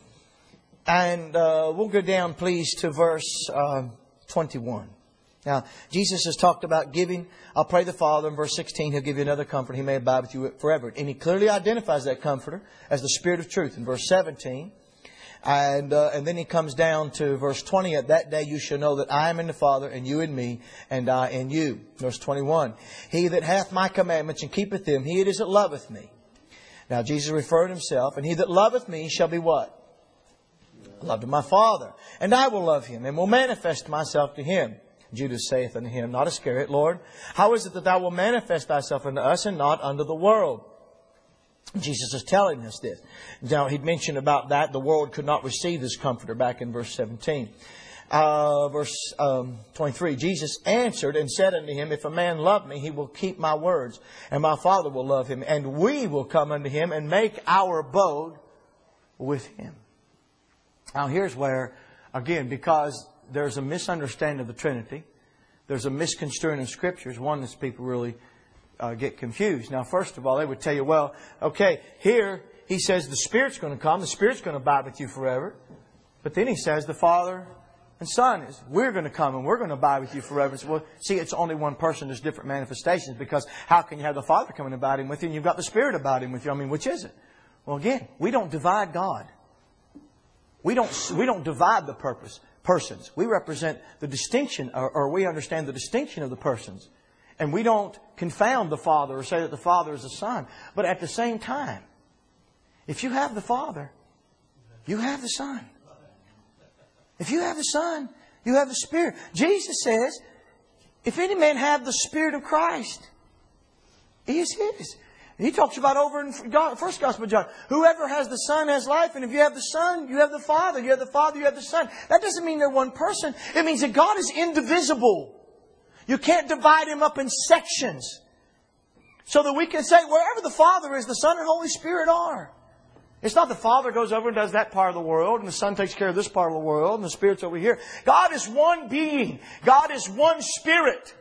and uh, we'll go down, please, to verse uh, twenty-one. Now, Jesus has talked about giving. I'll pray the Father. In verse sixteen, He'll give you another Comforter. He may abide with you forever. And He clearly identifies that Comforter as the Spirit of truth in verse seventeen. And uh, and then He comes down to verse twenty. At that day you shall know that I am in the Father, and you in Me, and I in you. Verse twenty-one. He that hath My commandments and keepeth them, he it is that loveth Me. Now, Jesus referred Himself. And he that loveth Me shall be what? Loved of My Father. And I will love him, and will manifest Myself to him. Judas saith unto Him, not Iscariot, Lord, how is it that Thou wilt manifest Thyself unto us, and not unto the world? Jesus is telling us this. Now, He'd mentioned about that. The world could not receive this Comforter back in verse seventeen. Uh, verse um, twenty-three. Jesus answered and said unto him, if a man love Me, he will keep My words, and My Father will love him, and we will come unto him and make our abode with him. Now, here's where, again, because there's a misunderstanding of the Trinity, there's a misconstruing of Scriptures. One that people really uh, get confused. Now, first of all, they would tell you, well, okay, here He says the Spirit's going to come, the Spirit's going to abide with you forever. But then He says the Father and Son is, we're going to come and we're going to abide with you forever. So, well, see, it's only one person. There's different manifestations, because how can you have the Father coming and abiding with you and you've got the Spirit abiding with you? I mean, which is it? Well, again, we don't divide God. We don't, we don't divide the purpose, persons. We represent the distinction, or, or we understand the distinction of the persons. And we don't confound the Father or say that the Father is the Son. But at the same time, if you have the Father, you have the Son. If you have the Son, you have the Spirit. Jesus says, if any man have the Spirit of Christ, he is His. He talks about over in First Gospel of John, whoever has the Son has life. And if you have the Son, you have the Father. You have the Father, you have the Son. That doesn't mean they're one person. It means that God is indivisible. You can't divide Him up in sections. So that we can say wherever the Father is, the Son and Holy Spirit are. It's not the Father goes over and does that part of the world, and the Son takes care of this part of the world, and the Spirit's over here. God is one being. God is one Spirit.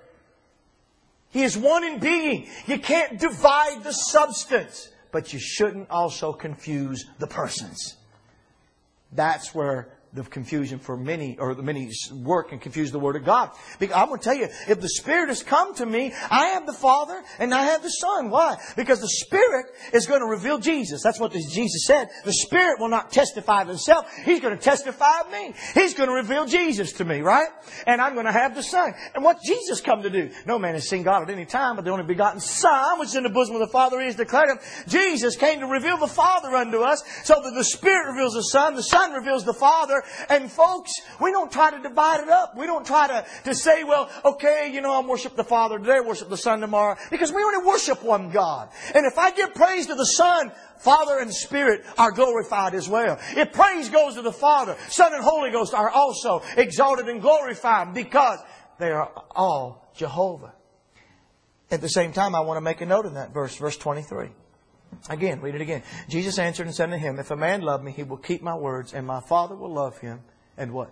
He is one in being. You can't divide the substance. But you shouldn't also confuse the persons. That's where the confusion for many, or the many work and confuse the Word of God. Because I'm going to tell you, if the Spirit has come to me, I have the Father and I have the Son. Why? Because the Spirit is going to reveal Jesus. That's what Jesus said. The Spirit will not testify of Himself. He's going to testify of me. He's going to reveal Jesus to me, right? And I'm going to have the Son. And what Jesus come to do? No man has seen God at any time, but the only begotten Son, which is in the bosom of the Father, He has declared Him. Jesus came to reveal the Father unto us, so that the Spirit reveals the Son, the Son reveals the Father. And folks, we don't try to divide it up. We don't try to, to say, well, okay, you know, I worship the Father today, I worship the Son tomorrow. Because we only worship one God. And if I give praise to the Son, Father and Spirit are glorified as well. If praise goes to the Father, Son and Holy Ghost are also exalted and glorified, because they are all Jehovah. At the same time, I want to make a note in that verse, verse twenty-three. Again, read it again. Jesus answered and said to him, if a man love me, he will keep my words, and my Father will love him. And what?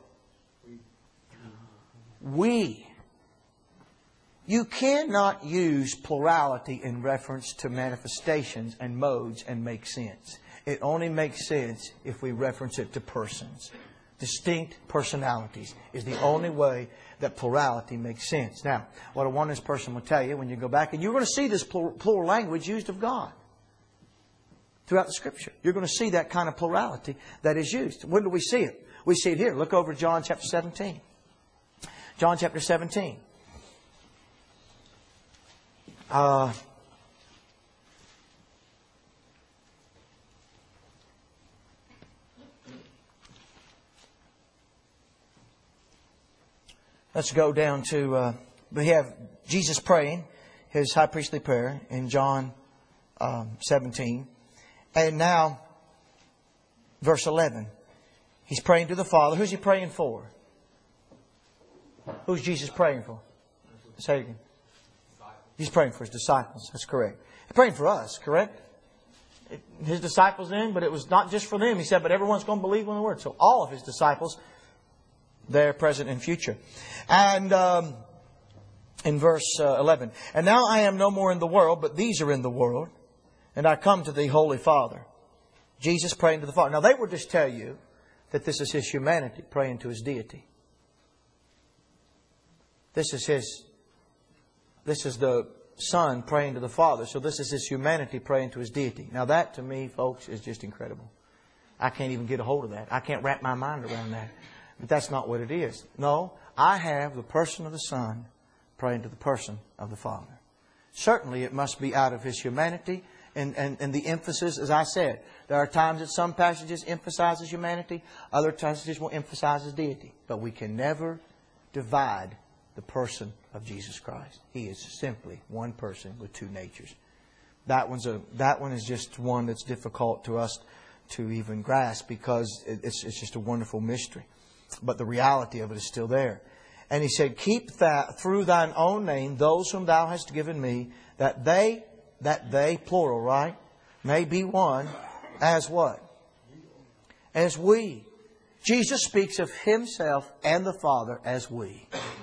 We. You cannot use plurality in reference to manifestations and modes and make sense. It only makes sense if we reference it to persons. Distinct personalities is the only way that plurality makes sense. Now, what a oneness person will tell you when you go back, and you're going to see this plural language used of God throughout the Scripture. You're going to see that kind of plurality that is used. When do we see it? We see it here. Look over John chapter seventeen. John chapter seventeen. Uh, let's go down to, uh, we have Jesus praying His high priestly prayer in John um, seventeen. And now, verse eleven. He's praying to the Father. Who's He praying for? Who's Jesus praying for? Say it again. He's praying for His disciples. That's correct. He's praying for us, correct? His disciples then, but it was not just for them. He said, but everyone's going to believe in the Word. So all of His disciples, there, present and future. And um, in verse uh, eleven. And now I am no more in the world, but these are in the world. And I come to Thee, Holy Father. Jesus praying to the Father. Now they would just tell you that this is His humanity praying to His deity. This is His, this is the Son praying to the Father. So this is His humanity praying to His deity. Now that to me, folks, is just incredible. I can't even get a hold of that. I can't wrap my mind around that. But that's not what it is. No, I have the person of the Son praying to the person of the Father. Certainly it must be out of His humanity. And, and, and the emphasis, as I said, there are times that some passages emphasize His humanity, other passages will emphasize His deity. But we can never divide the person of Jesus Christ. He is simply one person with two natures. That one's a that one is just one that's difficult to us to even grasp, because it's it's just a wonderful mystery. But the reality of it is still there. And He said, keep that through Thine own name those whom Thou hast given me, that they That they, plural, right, may be one as what? As we. Jesus speaks of Himself and the Father as we.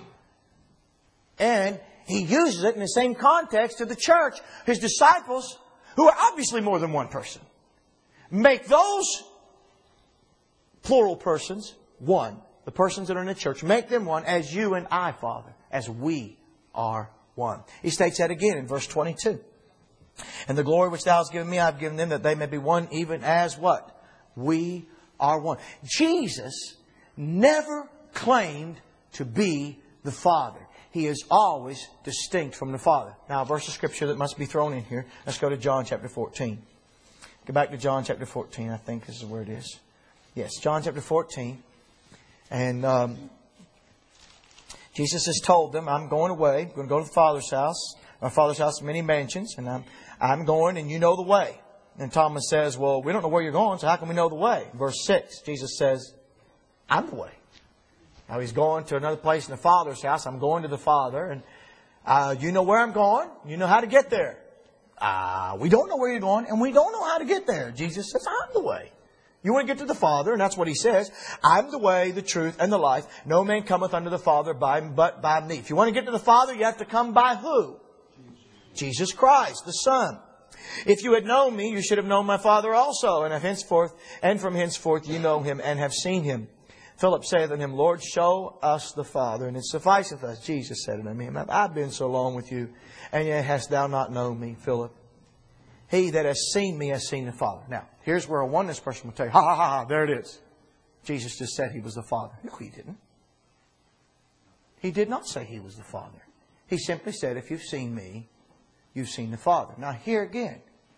And He uses it in the same context to the church. His disciples, who are obviously more than one person, make those plural persons one. The persons that are in the church, make them one as you and I, Father, as we are one. He states that again in verse twenty-two. And the glory which Thou hast given me, I have given them, that they may be one, even as what? We are one. Jesus never claimed to be the Father. He is always distinct from the Father. Now, a verse of Scripture that must be thrown in here. Let's go to John chapter fourteen. Go back to John chapter fourteen. I think this is where it is. Yes, John chapter fourteen. And um, Jesus has told them, I'm going away. I'm going to go to the Father's house. Our Father's house has many mansions. And I'm, I'm going, and you know the way. And Thomas says, well, we don't know where you're going, so how can we know the way? Verse six, Jesus says, I'm the way. Now He's going to another place in the Father's house. I'm going to the Father. And uh, you know where I'm going. You know how to get there. Uh, we don't know where you're going, and we don't know how to get there. Jesus says, I'm the way. You want to get to the Father, and that's what He says. I'm the way, the truth, and the life. No man cometh unto the Father by, but by me. If you want to get to the Father, you have to come by who? Jesus Christ, the Son. If you had known me, you should have known my Father also. And of henceforth, and from henceforth, you know Him and have seen Him. Philip saith unto him, Lord, show us the Father, and it sufficeth us. Jesus said unto him, I've been so long with you, and yet hast thou not known me, Philip? He that has seen me has seen the Father. Now, here's where a oneness person will tell you, ha ha ha, there it is. Jesus just said He was the Father. No, He didn't. He did not say He was the Father. He simply said, if you've seen me, you've seen the Father. Now, here again,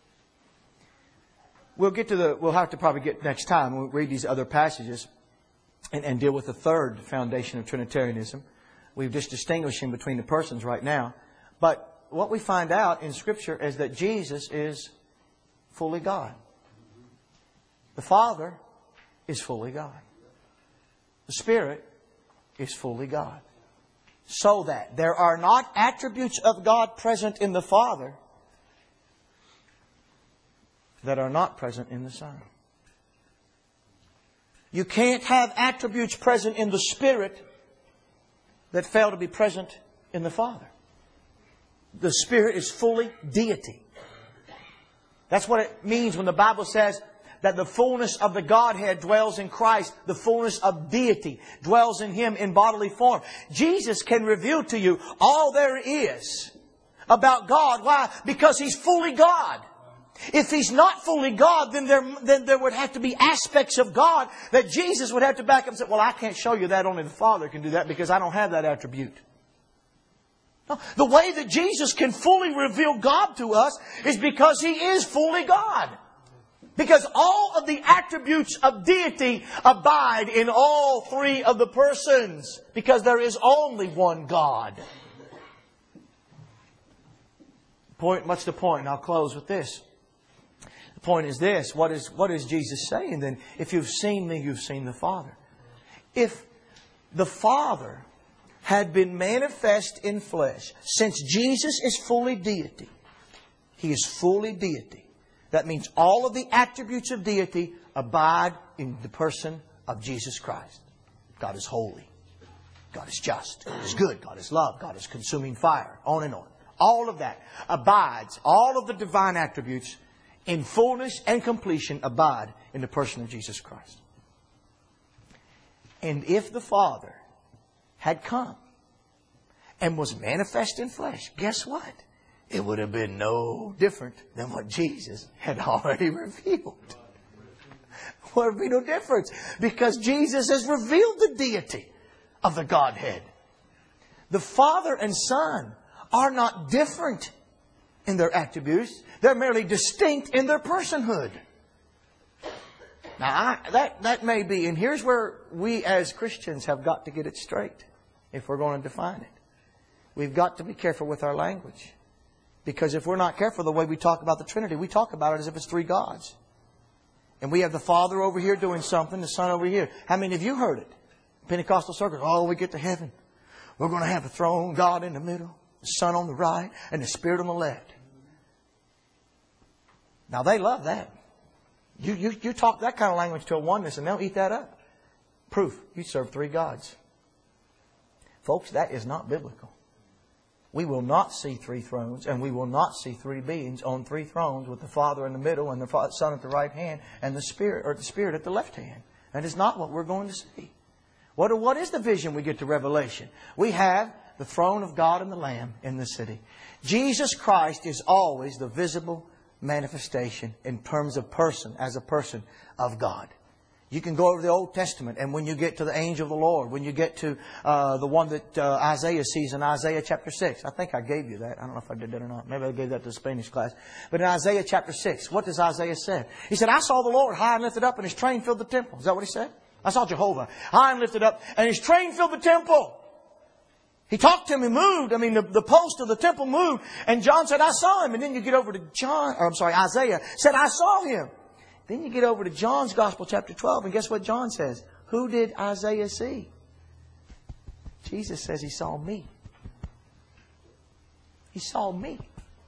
we'll get to the, we'll have to probably get next time, we'll read these other passages and, and deal with the third foundation of Trinitarianism. We've just distinguishing between the persons right now. But what we find out in Scripture is that Jesus is fully God. The Father is fully God. The Spirit is fully God. So that there are not attributes of God present in the Father that are not present in the Son. You can't have attributes present in the Spirit that fail to be present in the Father. The Spirit is fully deity. That's what it means when the Bible says that the fullness of the Godhead dwells in Christ. The fullness of deity dwells in Him in bodily form. Jesus can reveal to you all there is about God. Why? Because He's fully God. If He's not fully God, then there, then there would have to be aspects of God that Jesus would have to back up and say, well, I can't show you that. Only the Father can do that because I don't have that attribute. No, the way that Jesus can fully reveal God to us is because He is fully God. Because all of the attributes of deity abide in all three of the persons. Because there is only one God. Point, what's the point? I'll close with this. The point is this. What is, what is Jesus saying then? If you've seen me, you've seen the Father. If the Father had been manifest in flesh, since Jesus is fully deity, He is fully deity. That means all of the attributes of deity abide in the person of Jesus Christ. God is holy. God is just. God is good. God is love. God is consuming fire. On and on. All of that abides. All of the divine attributes in fullness and completion abide in the person of Jesus Christ. And if the Father had come and was manifest in flesh, guess what? It would have been no different than what Jesus had already revealed. There would be no difference because Jesus has revealed the deity of the Godhead. The Father and Son are not different in their attributes. They're merely distinct in their personhood. Now, I, that, that may be, and here's where we as Christians have got to get it straight if we're going to define it. We've got to be careful with our language. Because if we're not careful the way we talk about the Trinity, we talk about it as if it's three gods. And we have the Father over here doing something, the Son over here. How many of you heard it? Pentecostal circles, oh, we get to heaven. We're going to have the throne, God in the middle, the Son on the right, and the Spirit on the left. Now, they love that. You, you, you talk that kind of language to a oneness and they'll eat that up. Proof, you serve three gods. Folks, that is not biblical. We will not see three thrones, and we will not see three beings on three thrones with the Father in the middle and the Son at the right hand and the Spirit or the Spirit at the left hand. That is not what we're going to see. What, what is the vision we get to Revelation? We have the throne of God and the Lamb in the city. Jesus Christ is always the visible manifestation in terms of person, as a person of God. You can go over the Old Testament, and when you get to the angel of the Lord, when you get to uh, the one that uh, Isaiah sees in Isaiah chapter six. I think I gave you that. I don't know if I did that or not. Maybe I gave that to the Spanish class. But in Isaiah chapter six, what does Isaiah say? He said, I saw the Lord high and lifted up, and His train filled the temple. Is that what he said? I saw Jehovah high and lifted up, and His train filled the temple. He talked to him, he moved. I mean, the, the post of the temple moved. And John said, I saw Him. And then you get over to John, or I'm sorry, Isaiah said, I saw Him. Then you get over to John's Gospel, chapter twelve, and guess what John says? Who did Isaiah see? Jesus says He saw me. He saw me.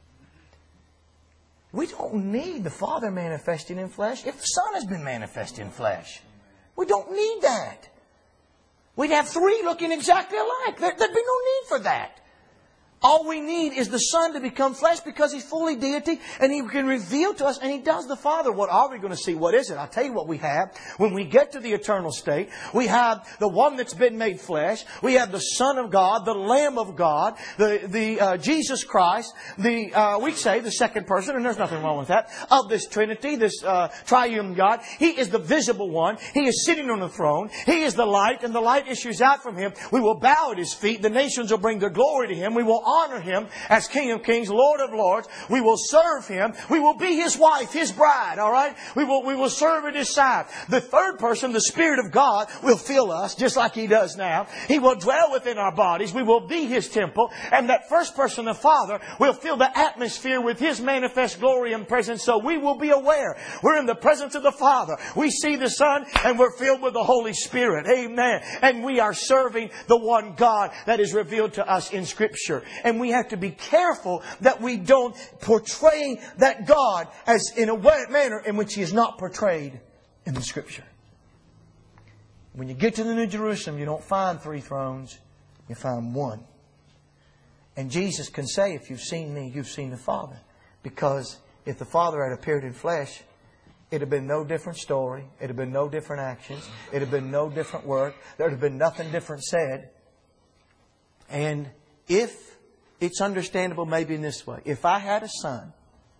We don't need the Father manifesting in flesh if the Son has been manifest in flesh. We don't need that. We'd have three looking exactly alike. There, there'd be no need for that. All we need is the Son to become flesh because He's fully deity and He can reveal to us, and He does the Father. What are we going to see? What is it? I'll tell you what we have. When we get to the eternal state, we have the one that's been made flesh. We have the Son of God, the Lamb of God, the, the uh, Jesus Christ, the uh, we say the second person, and there's nothing wrong with that, of this Trinity, this uh, triune God. He is the visible one. He is sitting on the throne. He is the light, and the light issues out from Him. We will bow at His feet. The nations will bring their glory to Him. We will honor Him as King of Kings, Lord of Lords. We will serve Him. We will be His wife, His bride, all right? We will, we will serve at His side. The third person, the Spirit of God, will fill us just like He does now. He will dwell within our bodies. We will be His temple. And that first person, the Father, will fill the atmosphere with His manifest glory and presence. So we will be aware. We're in the presence of the Father. We see the Son and we're filled with the Holy Spirit. Amen. And we are serving the one God that is revealed to us in Scripture. And we have to be careful that we don't portray that God as in a way, manner in which He is not portrayed in the Scripture. When you get to the New Jerusalem, you don't find three thrones. You find one. And Jesus can say, if you've seen me, you've seen the Father. Because if the Father had appeared in flesh, it'd have been no different story. It'd have been no different actions. It'd have been no different work. There'd have been nothing different said. And if it's understandable maybe in this way. If I had a son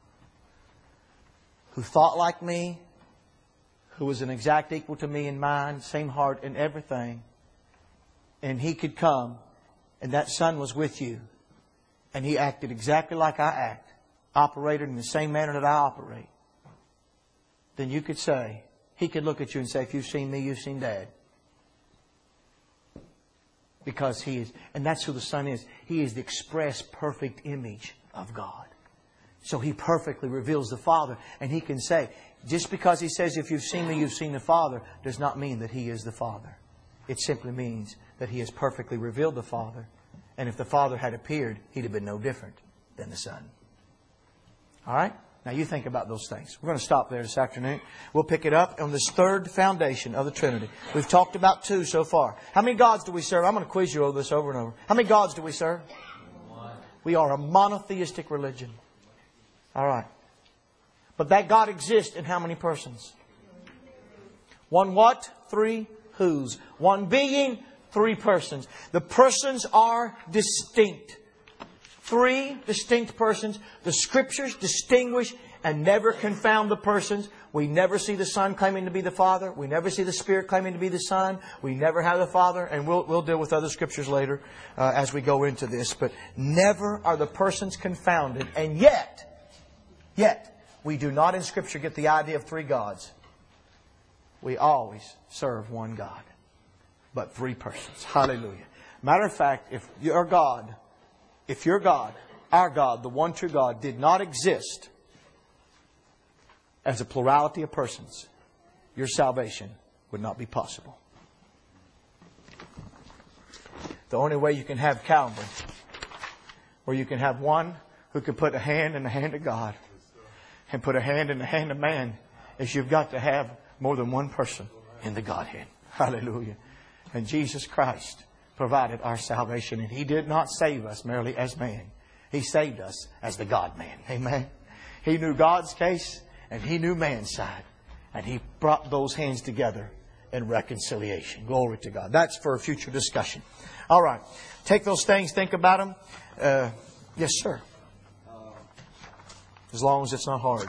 who thought like me, who was an exact equal to me in mind, same heart and everything, and he could come, and that son was with you, and he acted exactly like I act, operated in the same manner that I operate, then you could say, he could look at you and say, if you've seen me, you've seen Dad. Because He is, and that's who the Son is. He is the express perfect image of God. So He perfectly reveals the Father. And He can say, just because He says, if you've seen me, you've seen the Father, does not mean that He is the Father. It simply means that He has perfectly revealed the Father. And if the Father had appeared, He'd have been no different than the Son. All right? Now you think about those things. We're going to stop there this afternoon. We'll pick it up on this third foundation of the Trinity. We've talked about two so far. How many gods do we serve? I'm going to quiz you over this over and over. How many gods do we serve? One. We are a monotheistic religion. All right. But that God exists in how many persons? One what? Three whos. One being, three persons. The persons are distinct. Three distinct persons. The Scriptures distinguish and never confound the persons. We never see the Son claiming to be the Father. We never see the Spirit claiming to be the Son. We never have the Father. And we'll, we'll deal with other Scriptures later uh, as we go into this. But never are the persons confounded. And yet, yet, we do not in Scripture get the idea of three gods. We always serve one God. But three persons. Hallelujah. Matter of fact, if your God... If your God, our God, the one true God, did not exist as a plurality of persons, your salvation would not be possible. The only way you can have Calvary, where you can have one who can put a hand in the hand of God and put a hand in the hand of man, is you've got to have more than one person in the Godhead. Hallelujah. And Jesus Christ provided our salvation. And He did not save us merely as man. He saved us as the God-man. Amen. He knew God's case and He knew man's side. And He brought those hands together in reconciliation. Glory to God. That's for a future discussion. All right. Take those things. Think about them. Uh, yes, sir. As long as it's not hard.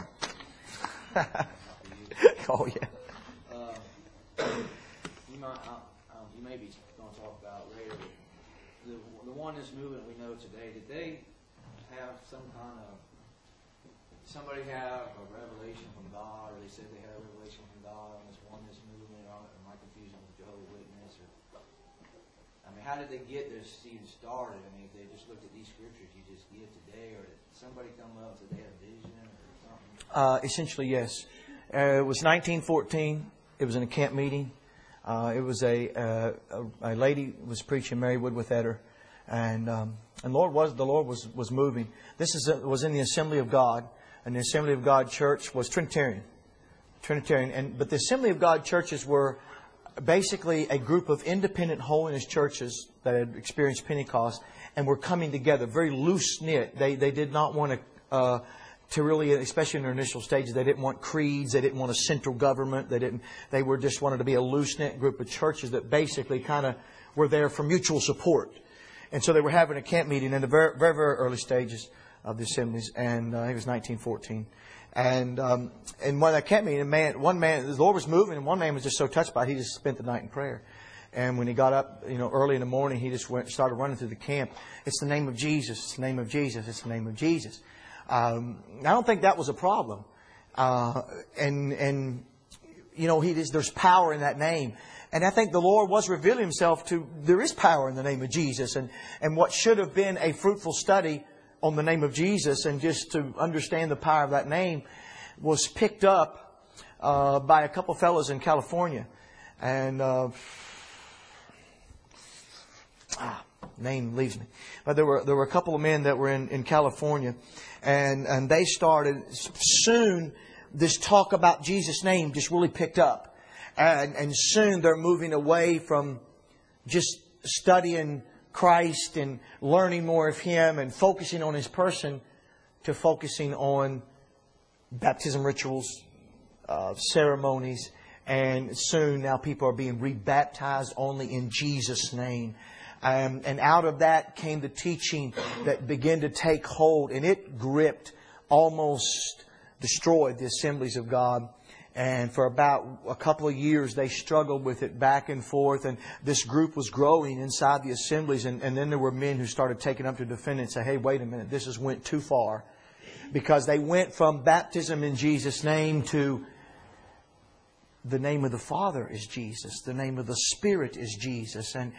Oh, yeah. Uh, you, might, uh, um, you may be going to talk about later. The, the oneness movement we know today, did they have some kind of, somebody have a revelation from God, or they said they had a revelation from God on this oneness movement, or am I confusing with Jehovah's Witness? Or, I mean, how did they get this seed started? I mean, if they just looked at these scriptures you just give today, or did somebody come up and said they had a vision or something? Uh, essentially, yes. Uh, it was nineteen fourteen. It was in a camp meeting. Uh, it was a, uh, a a lady was preaching, Mary Woodworth-Etter, and um, and Lord was the Lord was was moving. This is a, was in the Assembly of God, and the Assembly of God Church was Trinitarian, Trinitarian. And but the Assembly of God churches were basically a group of independent holiness churches that had experienced Pentecost and were coming together, very loose-knit. They they did not want to, uh, to really, especially in their initial stages, they didn't want creeds, they didn't want a central government, they didn't. They were just wanted to be a loose-knit group of churches that basically kind of were there for mutual support. And so they were having a camp meeting in the very, very, very early stages of the assemblies, and uh, it was nineteen fourteen. And um, and when that camp meeting, man, one man, the Lord was moving, and one man was just so touched by it, he just spent the night in prayer. And when he got up, you know, early in the morning, he just went, started running through the camp. It's the name of Jesus. It's the name of Jesus. It's the name of Jesus. Um, I don't think that was a problem. Uh, and and you know, he just, there's power in that name. And I think the Lord was revealing Himself to, there is power in the name of Jesus. And, and what should have been a fruitful study on the name of Jesus and just to understand the power of that name was picked up uh, by a couple of fellows in California. And uh, ah, name leaves me. But there were there were a couple of men that were in, in California. And, and they started, soon this talk about Jesus' name just really picked up. And, and soon they're moving away from just studying Christ and learning more of Him and focusing on His person to focusing on baptism rituals, uh, ceremonies. And soon now people are being rebaptized only in Jesus' name. Um, and out of that came the teaching that began to take hold, and it gripped, almost destroyed the assemblies of God. And for about a couple of years, they struggled with it back and forth. And this group was growing inside the assemblies. And, and then there were men who started taking up to defend it and say, hey, wait a minute, this has went too far. Because they went from baptism in Jesus' name to the name of the Father is Jesus. The name of the Spirit is Jesus. And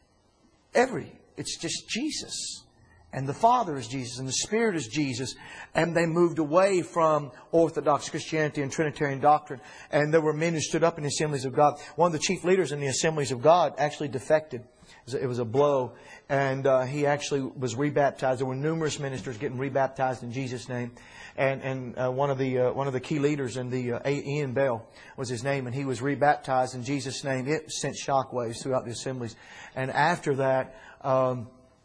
every, it's just Jesus. And the Father is Jesus, and the Spirit is Jesus. And they moved away from Orthodox Christianity and Trinitarian doctrine. And there were men who stood up in the Assemblies of God. One of the chief leaders in the Assemblies of God actually defected. It was a blow. And uh, he actually was rebaptized. There were numerous ministers getting rebaptized in Jesus' name. And and uh, one of the uh, one of the key leaders in the uh, Ian Bell was his name, and he was rebaptized in Jesus' name. It sent shockwaves throughout the assemblies. And after that, um,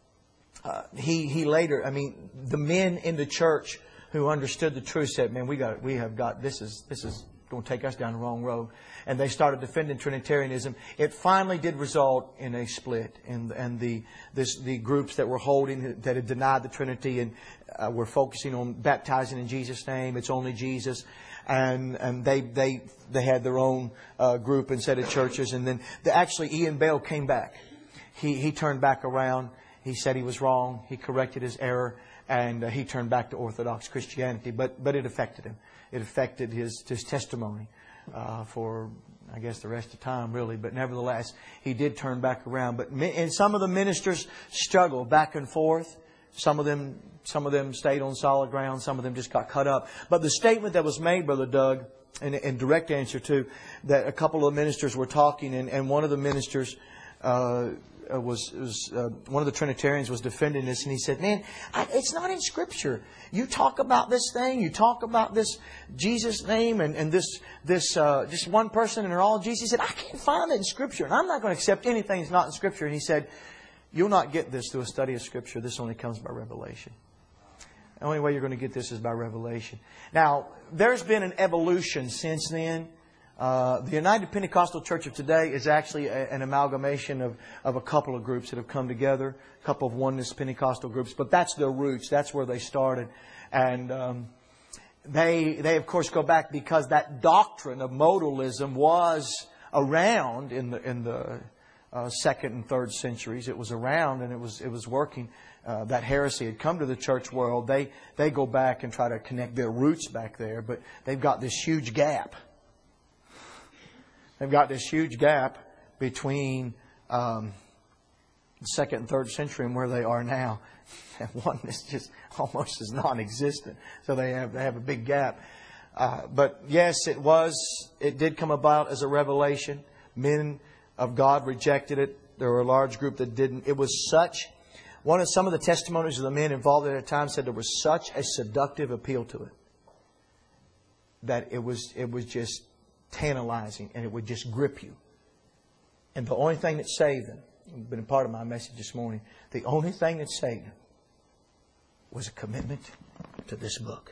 Uh, he he later, I mean, the men in the church who understood the truth said, "Man, we got, we have got this is this is going to take us down the wrong road." And they started defending Trinitarianism. It finally did result in a split, and and the this the groups that were holding that had denied the Trinity and uh, were focusing on baptizing in Jesus' name. It's only Jesus. And and they they they had their own uh, group and set of churches. And then the, actually Ian Bell came back. He he turned back around. He said he was wrong. He corrected his error, and uh, he turned back to Orthodox Christianity. But but it affected him. It affected his his testimony uh, for, I guess, the rest of time, really. But nevertheless, he did turn back around. But and some of the ministers struggled back and forth. Some of them some of them stayed on solid ground. Some of them just got cut up. But the statement that was made, Brother Doug, in, in direct answer to that, a couple of ministers were talking, and, and one of the ministers. Uh, Uh, was, was uh, one of the Trinitarians was defending this, and he said, man, I, it's not in Scripture. You talk about this thing, you talk about this Jesus name and, and this this uh, just one person and they're all Jesus. He said, I can't find it in Scripture, and I'm not going to accept anything that's not in Scripture. And he said, you'll not get this through a study of Scripture. This only comes by revelation. The only way you're going to get this is by revelation. Now, there's been an evolution since then. Uh, the United Pentecostal Church of today is actually a, an amalgamation of, of a couple of groups that have come together, a couple of oneness Pentecostal groups, but that's their roots. That's where they started. And um, they, they, of course, go back because that doctrine of modalism was around in the, in the uh, second and third centuries. It was around and it was, it was working. Uh, that heresy had come to the church world. They, they go back and try to connect their roots back there, but they've got this huge gap. They've got this huge gap between um, the second and third century and where they are now. And oneness just almost is non-existent. So they have they have a big gap. Uh, but yes, it was. It did come about as a revelation. Men of God rejected it. There were a large group that didn't. It was such. One of some of the testimonies of the men involved at the time said there was such a seductive appeal to it that it was it was just tantalizing, and it would just grip you. And the only thing that saved them, it's been a part of my message this morning, the only thing that saved them was a commitment to this book.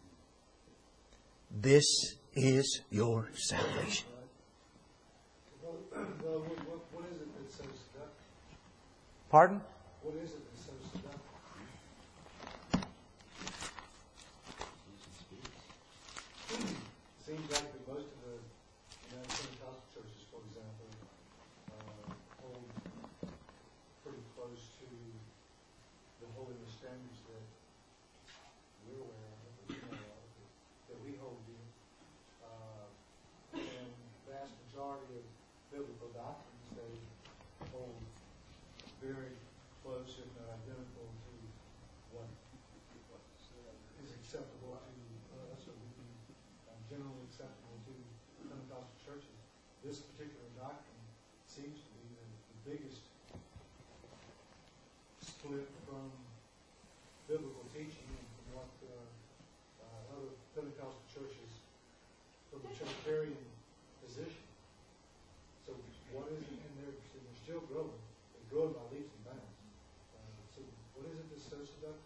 This is your salvation. Well, well, what, what is it that's so seductive? Pardon? What is it that's so seductive? Seems like that most of the you know, Pentecostal churches, for example, uh, hold pretty close to the holiness standards that we're aware of, that we know of, that we hold dear. Uh, and the vast majority of biblical doctrines they hold very close, if not identical, to what is acceptable to us, or would be uh, generally acceptable to Pentecostal churches. This particular doctrine seems to be the, the biggest split from biblical teaching and from what uh, uh, other Pentecostal churches, from the Trinitarian position. So what is it? And they're, they're still growing. They're growing by leaps and bounds. Uh, so what is it that's so seductive?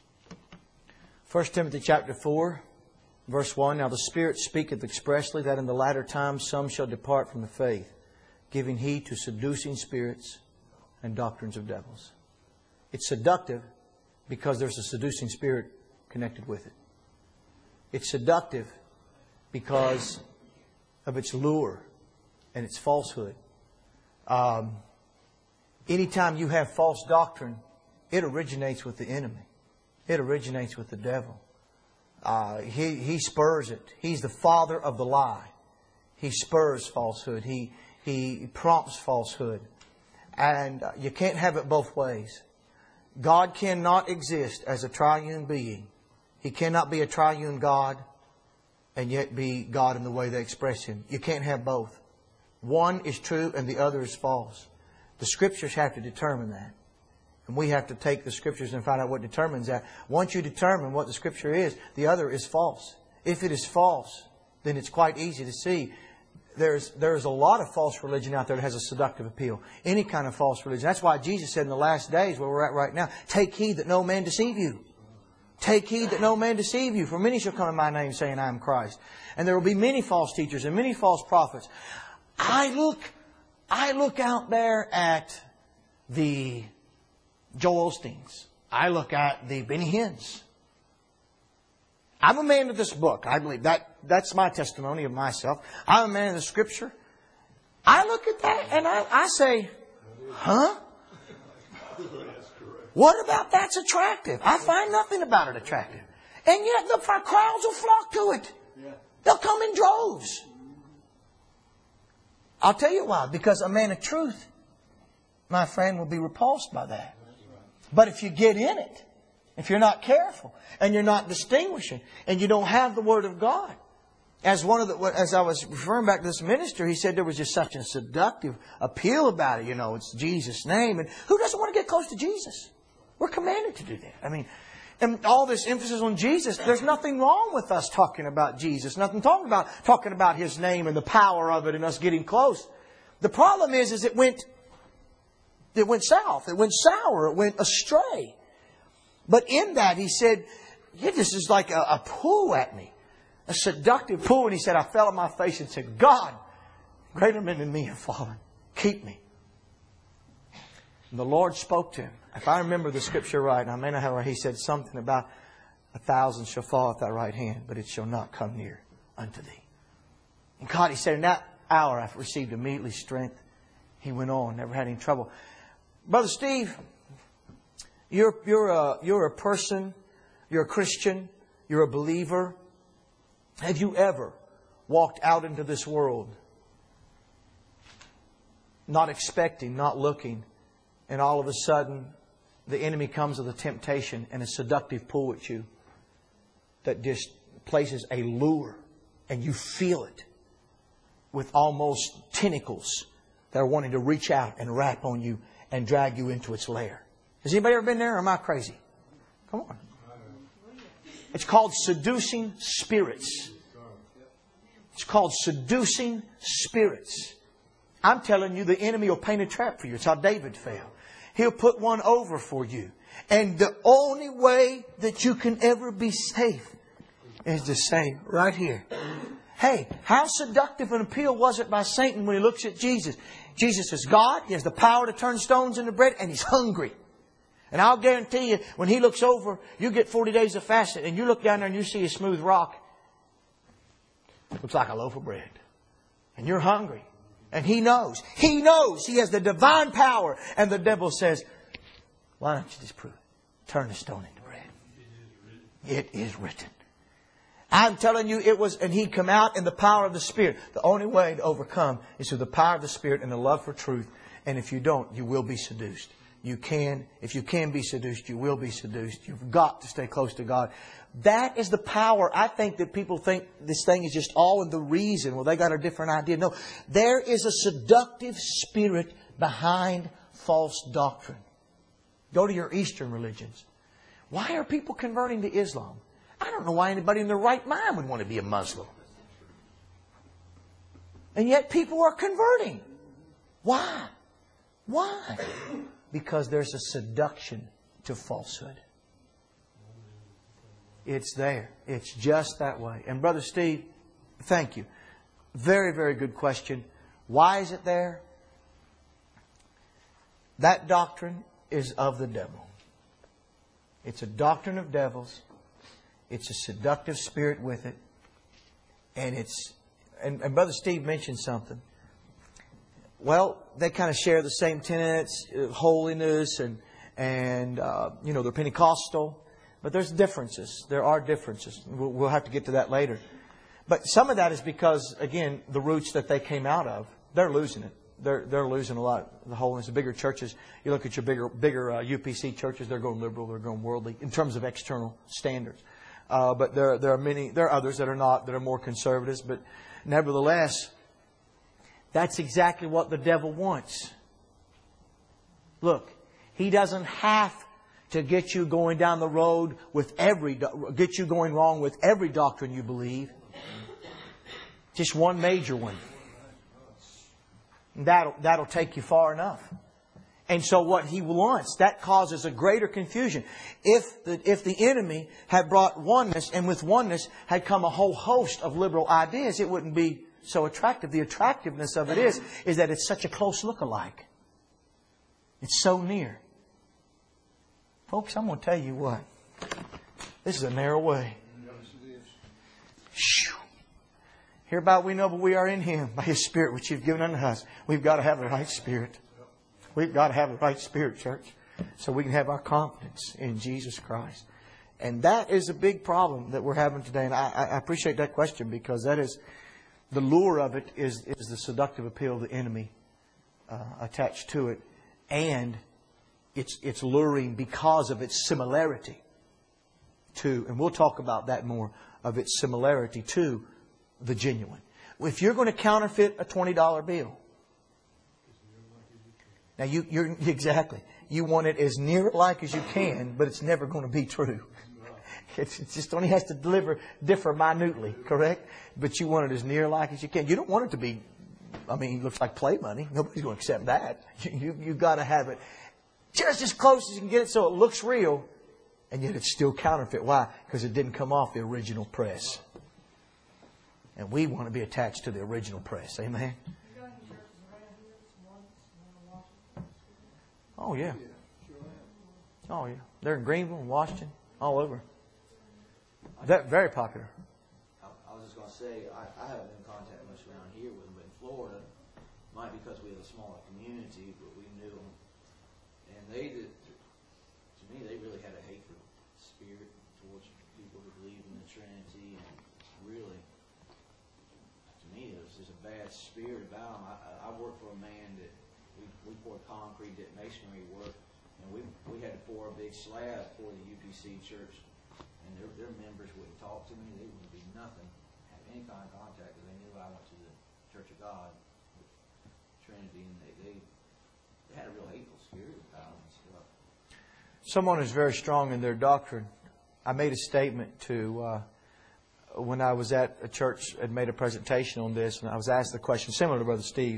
First Timothy chapter four, verse one. Now the Spirit speaketh expressly that in the latter times some shall depart from the faith, giving heed to seducing spirits and doctrines of devils. It's seductive because there's a seducing spirit connected with it. It's seductive because of its lure and its falsehood. Um, anytime you have false doctrine, it originates with the enemy. It originates with the devil. Uh, he, he spurs it. He's the father of the lie. He spurs falsehood. He, he prompts falsehood. And uh, you can't have it both ways. God cannot exist as a triune being. He cannot be a triune God and yet be God in the way they express Him. You can't have both. One is true and the other is false. The Scriptures have to determine that. And we have to take the Scriptures and find out what determines that. Once you determine what the Scripture is, the other is false. If it is false, then it's quite easy to see. There's, there's a lot of false religion out there that has a seductive appeal. Any kind of false religion. That's why Jesus said in the last days, where we're at right now, take heed that no man deceive you. Take heed that no man deceive you. For many shall come in my name saying, I am Christ. And there will be many false teachers and many false prophets. I look, I look out there at the Joel Osteens. I look at the Benny Hinn's. I'm a man of this book. I believe that that's my testimony of myself. I'm a man of the Scripture. I look at that and I, I say, huh? What about that's attractive? I find nothing about it attractive. And yet the crowds will flock to it. They'll come in droves. I'll tell you why. Because a man of truth, my friend, will be repulsed by that. But if you get in it, if you're not careful and you're not distinguishing and you don't have the Word of God, as one of the, as I was referring back to this minister, he said there was just such a seductive appeal about it. You know, it's Jesus' name, and who doesn't want to get close to Jesus? We're commanded to do that. I mean, and all this emphasis on Jesus. There's nothing wrong with us talking about Jesus. Nothing talking about talking about His name and the power of it and us getting close. The problem is, is it went, it went south. It went sour. It went astray. But in that, he said, yeah, this is like a, a pull at me. A seductive pull. And he said, I fell on my face and said, God, greater men than me have fallen. Keep me. And the Lord spoke to him. If I remember the Scripture right, and I may not have it right, he said something about a thousand shall fall at thy right hand, but it shall not come near unto thee. And God, he said, in that hour I've received immediately strength. He went on, never had any trouble. Brother Steve, You're, you're, a, you're a person, you're a Christian, you're a believer. Have you ever walked out into this world not expecting, not looking, and all of a sudden the enemy comes with a temptation and a seductive pull at you that just places a lure and you feel it with almost tentacles that are wanting to reach out and wrap on you and drag you into its lair? Has anybody ever been there, or am I crazy? Come on. It's called seducing spirits. It's called seducing spirits. I'm telling you, the enemy will paint a trap for you. It's how David fell. He'll put one over for you. And the only way that you can ever be safe is to say, right here, hey, how seductive an appeal was it by Satan when he looks at Jesus? Jesus is God. He has the power to turn stones into bread. And He's hungry. And I'll guarantee you, when He looks over, you get forty days of fasting. And you look down there and you see a smooth rock. Looks like a loaf of bread. And you're hungry. And He knows. He knows. He has the divine power. And the devil says, why don't you just prove it? Turn the stone into bread. It is written. I'm telling you, it was, and He'd come out in the power of the Spirit. The only way to overcome is through the power of the Spirit and the love for truth. And if you don't, you will be seduced. You can, if you can be seduced, you will be seduced. You've got to stay close to God. That is the power. I think that people think this thing is just all in the reason. Well, they got a different idea. No, there is a seductive spirit behind false doctrine. Go to your Eastern religions. Why are people converting to Islam? I don't know why anybody in their right mind would want to be a Muslim. And yet people are converting. Why? Why? Because there's a seduction to falsehood. It's there. It's just that way. And Brother Steve, thank you. Very, very good question. Why is it there? That doctrine is of the devil. It's a doctrine of devils. It's a seductive spirit with it. And it's, and, and Brother Steve mentioned something. Well, they kind of share the same tenets, uh, holiness, and, and uh, you know, they're Pentecostal. But there's differences. There are differences. We'll, we'll have to get to that later. But some of that is because, again, the roots that they came out of, they're losing it. They're they're losing a lot of the holiness. The bigger churches, you look at your bigger bigger uh, U P C churches, they're going liberal, they're going worldly in terms of external standards. Uh, but there there are many, there are others that are not, that are more conservatives. But nevertheless, that's exactly what the devil wants. Look, he doesn't have to get you going down the road with every, get you going wrong with every doctrine you believe. Just one major one. That'll, that'll take you far enough. And so what he wants, that causes a greater confusion. If the, if the enemy had brought oneness, and with oneness had come a whole host of liberal ideas, it wouldn't be so attractive. The attractiveness of it is, is that it's such a close look-alike. It's so near. Folks, I'm going to tell you what. This is a narrow way. Shoo. Hereby we know that we are in Him by His Spirit which you've given unto us. We've got to have the right spirit. We've got to have the right spirit, church, so we can have our confidence in Jesus Christ. And that is a big problem that we're having today. And I, I appreciate that question, because that is, the lure of it is, is the seductive appeal of the enemy uh, attached to it. And it's, it's luring because of its similarity to, and we'll talk about that more, of its similarity to the genuine. If you're going to counterfeit a twenty dollar bill, now you, you're exactly, you want it as near like as you can, but it's never going to be true. It's, it just only has to deliver, differ minutely, correct? But you want it as near like as you can. You don't want it to be, I mean, it looks like play money. Nobody's going to accept that. You, you, you've got to have it just as close as you can get it so it looks real, and yet it's still counterfeit. Why? Because it didn't come off the original press. And we want to be attached to the original press. Amen? Oh, yeah. Oh, yeah. They're in Greenville and Washington, all over. They're very popular. I, I was just going to say, I, I haven't been in contact much around here with them, but in Florida, might be because we have a smaller community, but we knew them. And they did, to me, they really had a hateful spirit towards people who believe in the Trinity. And really, to me, there was just a bad spirit about them. I, I worked for a man that we, we poured concrete, did masonry work, and we we had to pour a big slab for the U P C church. And their, their members wouldn't talk to me. They wouldn't be nothing, have any kind of contact, because they knew I went to the Church of God, Trinity, and they, they, they had a real hateful spirit about them and stuff. Someone who's very strong in their doctrine. I made a statement to, uh, when I was at a church, had made a presentation on this, and I was asked the question, similar to Brother Steve's, but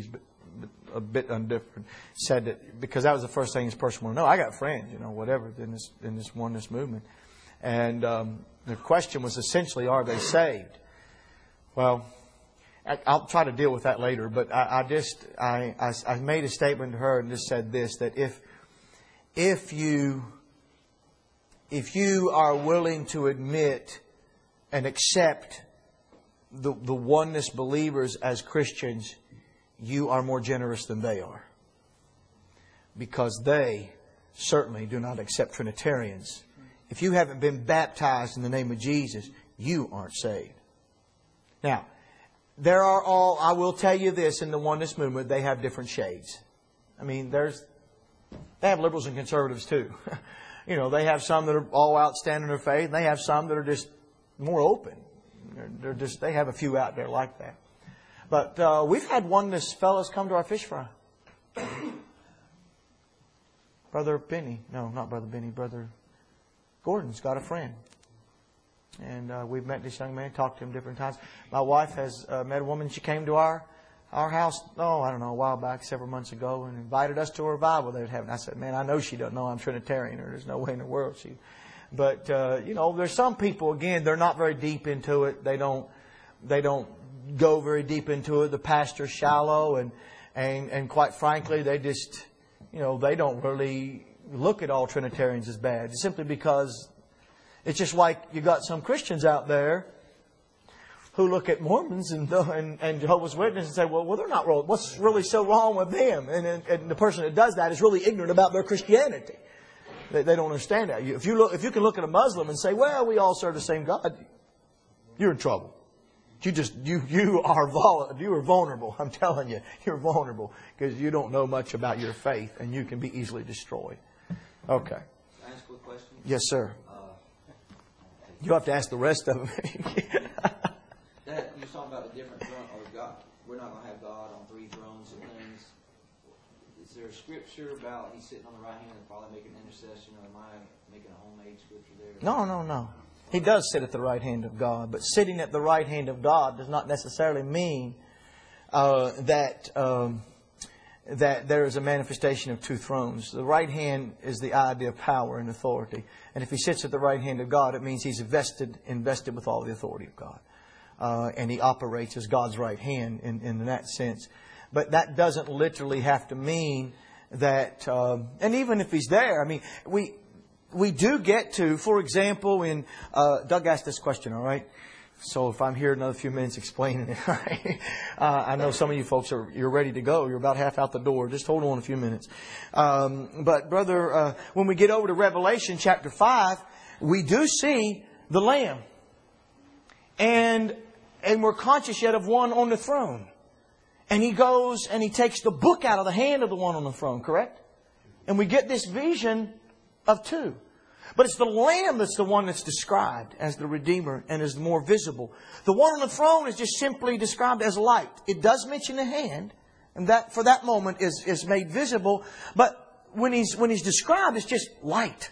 a bit undifferent. Said that because that was the first thing this person wanted to know. I got friends, you know, whatever, in this in this oneness movement. And um, the question was essentially, are they saved? Well, I, I'll try to deal with that later. But I, I just I, I I made a statement to her and just said this, that if if you if you are willing to admit and accept the the oneness believers as Christians, you are more generous than they are. Because they certainly do not accept Trinitarians. If you haven't been baptized in the name of Jesus, you aren't saved. Now, there are all, I will tell you this, in the oneness movement, they have different shades. I mean, there's, they have liberals and conservatives too. You know, they have some that are all out standing their faith, and they have some that are just more open. They're, they're just, they have a few out there like that. But uh, we've had oneness fellows come to our fish fry. Brother Benny, no, not Brother Benny, Brother Gordon's got a friend. And uh, we've met this young man, talked to him different times. My wife has uh, met a woman. She came to our our house, oh, I don't know, a while back, several months ago, and invited us to a revival they were having. I said, man, I know she doesn't know I'm Trinitarian, or there's no way in the world she... But, uh, you know, there's some people, again, they're not very deep into it. They don't, they don't go very deep into it. The pastor's shallow, and, and, and quite frankly, they just, you know, they don't really look at all Trinitarians as bad. Simply because it's just like you got some Christians out there who look at Mormons and, and, and Jehovah's Witnesses and say, well, well, they're not wrong. What's really so wrong with them? And, and, and the person that does that is really ignorant about their Christianity. They, they don't understand that. If you look, if you can look at a Muslim and say, well, we all serve the same God, you're in trouble. You just, you, you are vol- you are vulnerable. I'm telling you, you're vulnerable because you don't know much about your faith and you can be easily destroyed. Okay. Can I ask a quick question? Yes, sir. Uh, You have to ask the rest of them. that, you're talking about a different throne, or God. We're not going to have God on three thrones and things. Is there a scripture about He's sitting on the right hand of the Father making intercession, or am I making a homemade scripture there? No, no, no. He does sit at the right hand of God. But sitting at the right hand of God does not necessarily mean uh, that um, that there is a manifestation of two thrones. The right hand is the idea of power and authority. And if He sits at the right hand of God, it means He's invested, invested with all the authority of God. Uh, and He operates as God's right hand in, in that sense. But that doesn't literally have to mean that... Um, and even if He's there, I mean, we... We do get to, for example, in... Uh, Doug asked this question, all right? So if I'm here another few minutes explaining it, all right? uh, I know some of you folks are you're ready to go. You're about half out the door. Just hold on a few minutes. Um, but, brother, uh, when we get over to Revelation chapter five, we do see the Lamb. And, and we're conscious yet of one on the throne. And He goes and He takes the book out of the hand of the one on the throne, correct? And we get this vision of two. But it's the Lamb that's the one that's described as the Redeemer and is more visible. The one on the throne is just simply described as light. It does mention the hand, and that for that moment is, is made visible. But when he's when he's described, it's just light.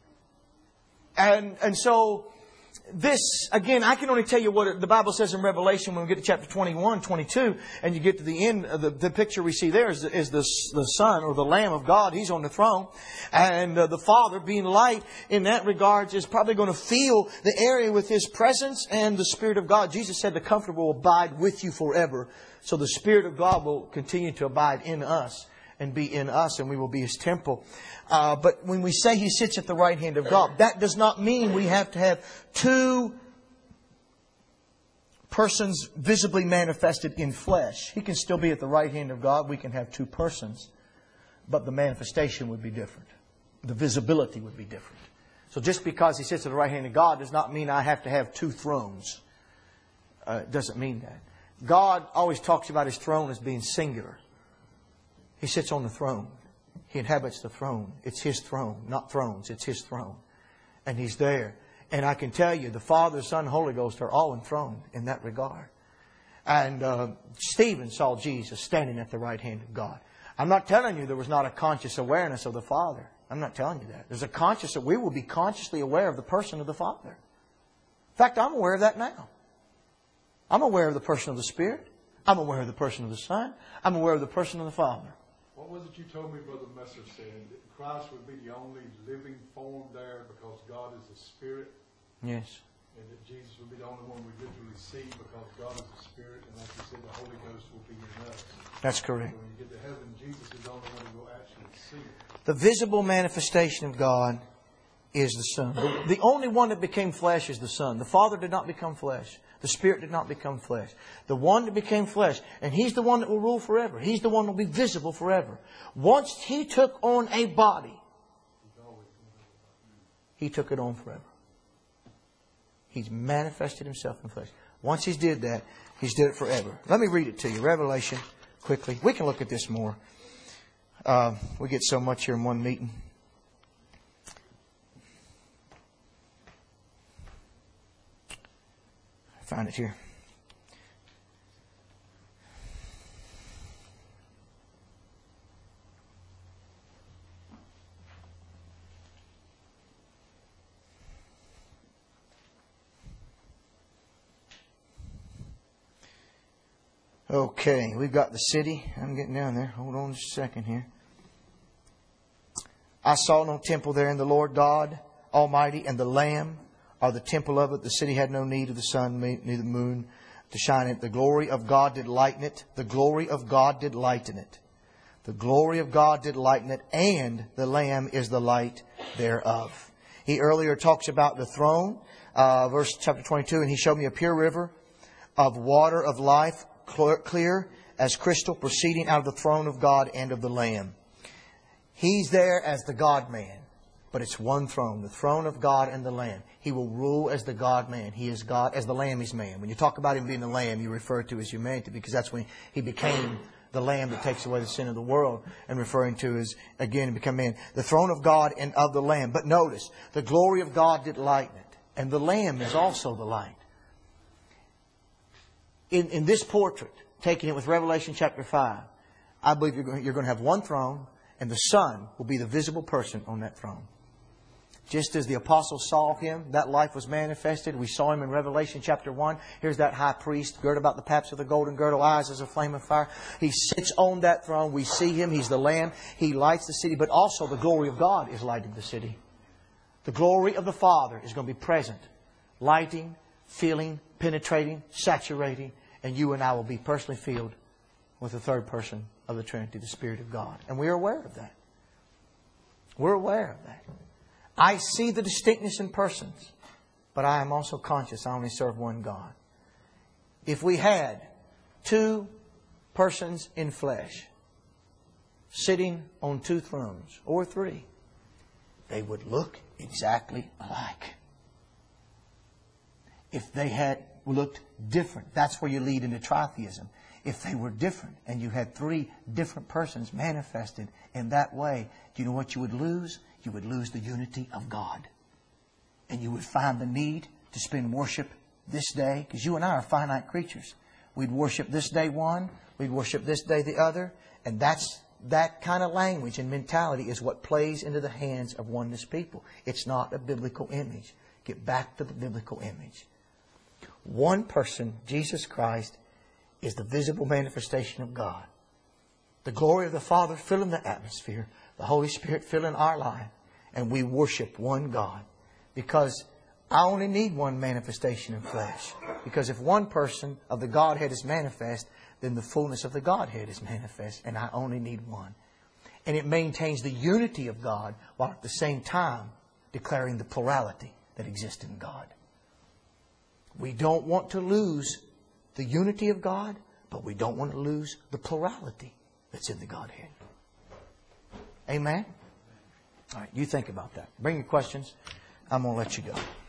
And and so this, again, I can only tell you what the Bible says in Revelation when we get to chapter twenty-one, twenty-two, and you get to the end of the, the picture we see there is, is the, the Son or the Lamb of God. He's on the throne. And uh, the Father, being light in that regard, is probably going to fill the area with His presence and the Spirit of God. Jesus said the Comforter will abide with you forever. So the Spirit of God will continue to abide in us and be in us, and we will be His temple. Uh, but when we say He sits at the right hand of God, that does not mean we have to have two persons visibly manifested in flesh. He can still be at the right hand of God. We can have two persons, but the manifestation would be different. The visibility would be different. So just because He sits at the right hand of God does not mean I have to have two thrones. Uh, it doesn't mean that. God always talks about His throne as being singular. He sits on the throne. He inhabits the throne. It's His throne, not thrones. It's His throne. And He's there. And I can tell you, the Father, Son, Holy Ghost are all enthroned in that regard. And uh, Stephen saw Jesus standing at the right hand of God. I'm not telling you there was not a conscious awareness of the Father. I'm not telling you that. There's a conscious, we will be consciously aware of the person of the Father. In fact, I'm aware of that now. I'm aware of the person of the Spirit. I'm aware of the person of the Son. I'm aware of the person of the Father. What was it you told me, Brother Messer said? That Christ would be the only living form there because God is a spirit? Yes. And that Jesus would be the only one we literally see because God is a spirit. And like you said, the Holy Ghost will be in us. That's correct. So when you get to heaven, Jesus is the only one who will actually see it. The visible manifestation of God is the Son. The, the only one that became flesh is the Son. The Father did not become flesh. The Spirit did not become flesh. The one that became flesh, and He's the one that will rule forever. He's the one that will be visible forever. Once He took on a body, He took it on forever. He's manifested Himself in flesh. Once He's did that, He's did it forever. Let me read it to you. Revelation, quickly. We can look at this more. Uh, we get so much here in one meeting. Find it here. Okay, we've got the city. I'm getting down there. Hold on just a second here. I saw no temple there, and the Lord God Almighty and the Lamb are the temple of it. The city had no need of the sun, neither the moon to shine it. The glory of God did lighten it. The glory of God did lighten it. The glory of God did lighten it, and the Lamb is the light thereof. He earlier talks about the throne, uh, verse chapter twenty-two, and He showed me a pure river of water of life, clear as crystal, proceeding out of the throne of God and of the Lamb. He's there as the God-man. But it's one throne, the throne of God and the Lamb. He will rule as the God-man. He is God, as the Lamb is man. When you talk about Him being the Lamb, you refer to His humanity because that's when He became the Lamb that takes away the sin of the world, and referring to His, again, become man. The throne of God and of the Lamb. But notice, the glory of God did lighten it. And the Lamb is also the light. In, in this portrait, taking it with Revelation chapter five, I believe you're going, you're going to have one throne, and the Son will be the visible person on that throne. Just as the apostles saw Him, that life was manifested. We saw Him in Revelation chapter one. Here's that high priest, girded about the paps of the golden girdle, eyes as a flame of fire. He sits on that throne. We see Him. He's the Lamb. He lights the city. But also the glory of God is lighting the city. The glory of the Father is going to be present. Lighting, filling, penetrating, saturating. And you and I will be personally filled with the third person of the Trinity, the Spirit of God. And we are aware of that. We're aware of that. I see the distinctness in persons, but I am also conscious I only serve one God. If we had two persons in flesh sitting on two thrones, or three, they would look exactly alike. If they had looked different, that's where you lead into tritheism. If they were different and you had three different persons manifested in that way, do you know what you would lose? You would lose the unity of God. And you would find the need to spend worship this day, because you and I are finite creatures. We'd worship this day one, we'd worship this day the other, and that's that kind of language and mentality is what plays into the hands of oneness people. It's not a biblical image. Get back to the biblical image. One person, Jesus Christ, is the visible manifestation of God. The glory of the Father filling the atmosphere. The Holy Spirit filling our life. And we worship one God. Because I only need one manifestation in flesh. Because if one person of the Godhead is manifest, then the fullness of the Godhead is manifest. And I only need one. And it maintains the unity of God while at the same time declaring the plurality that exists in God. We don't want to lose the unity of God, but we don't want to lose the plurality that's in the Godhead. Amen? All right, you think about that. Bring your questions. I'm going to let you go.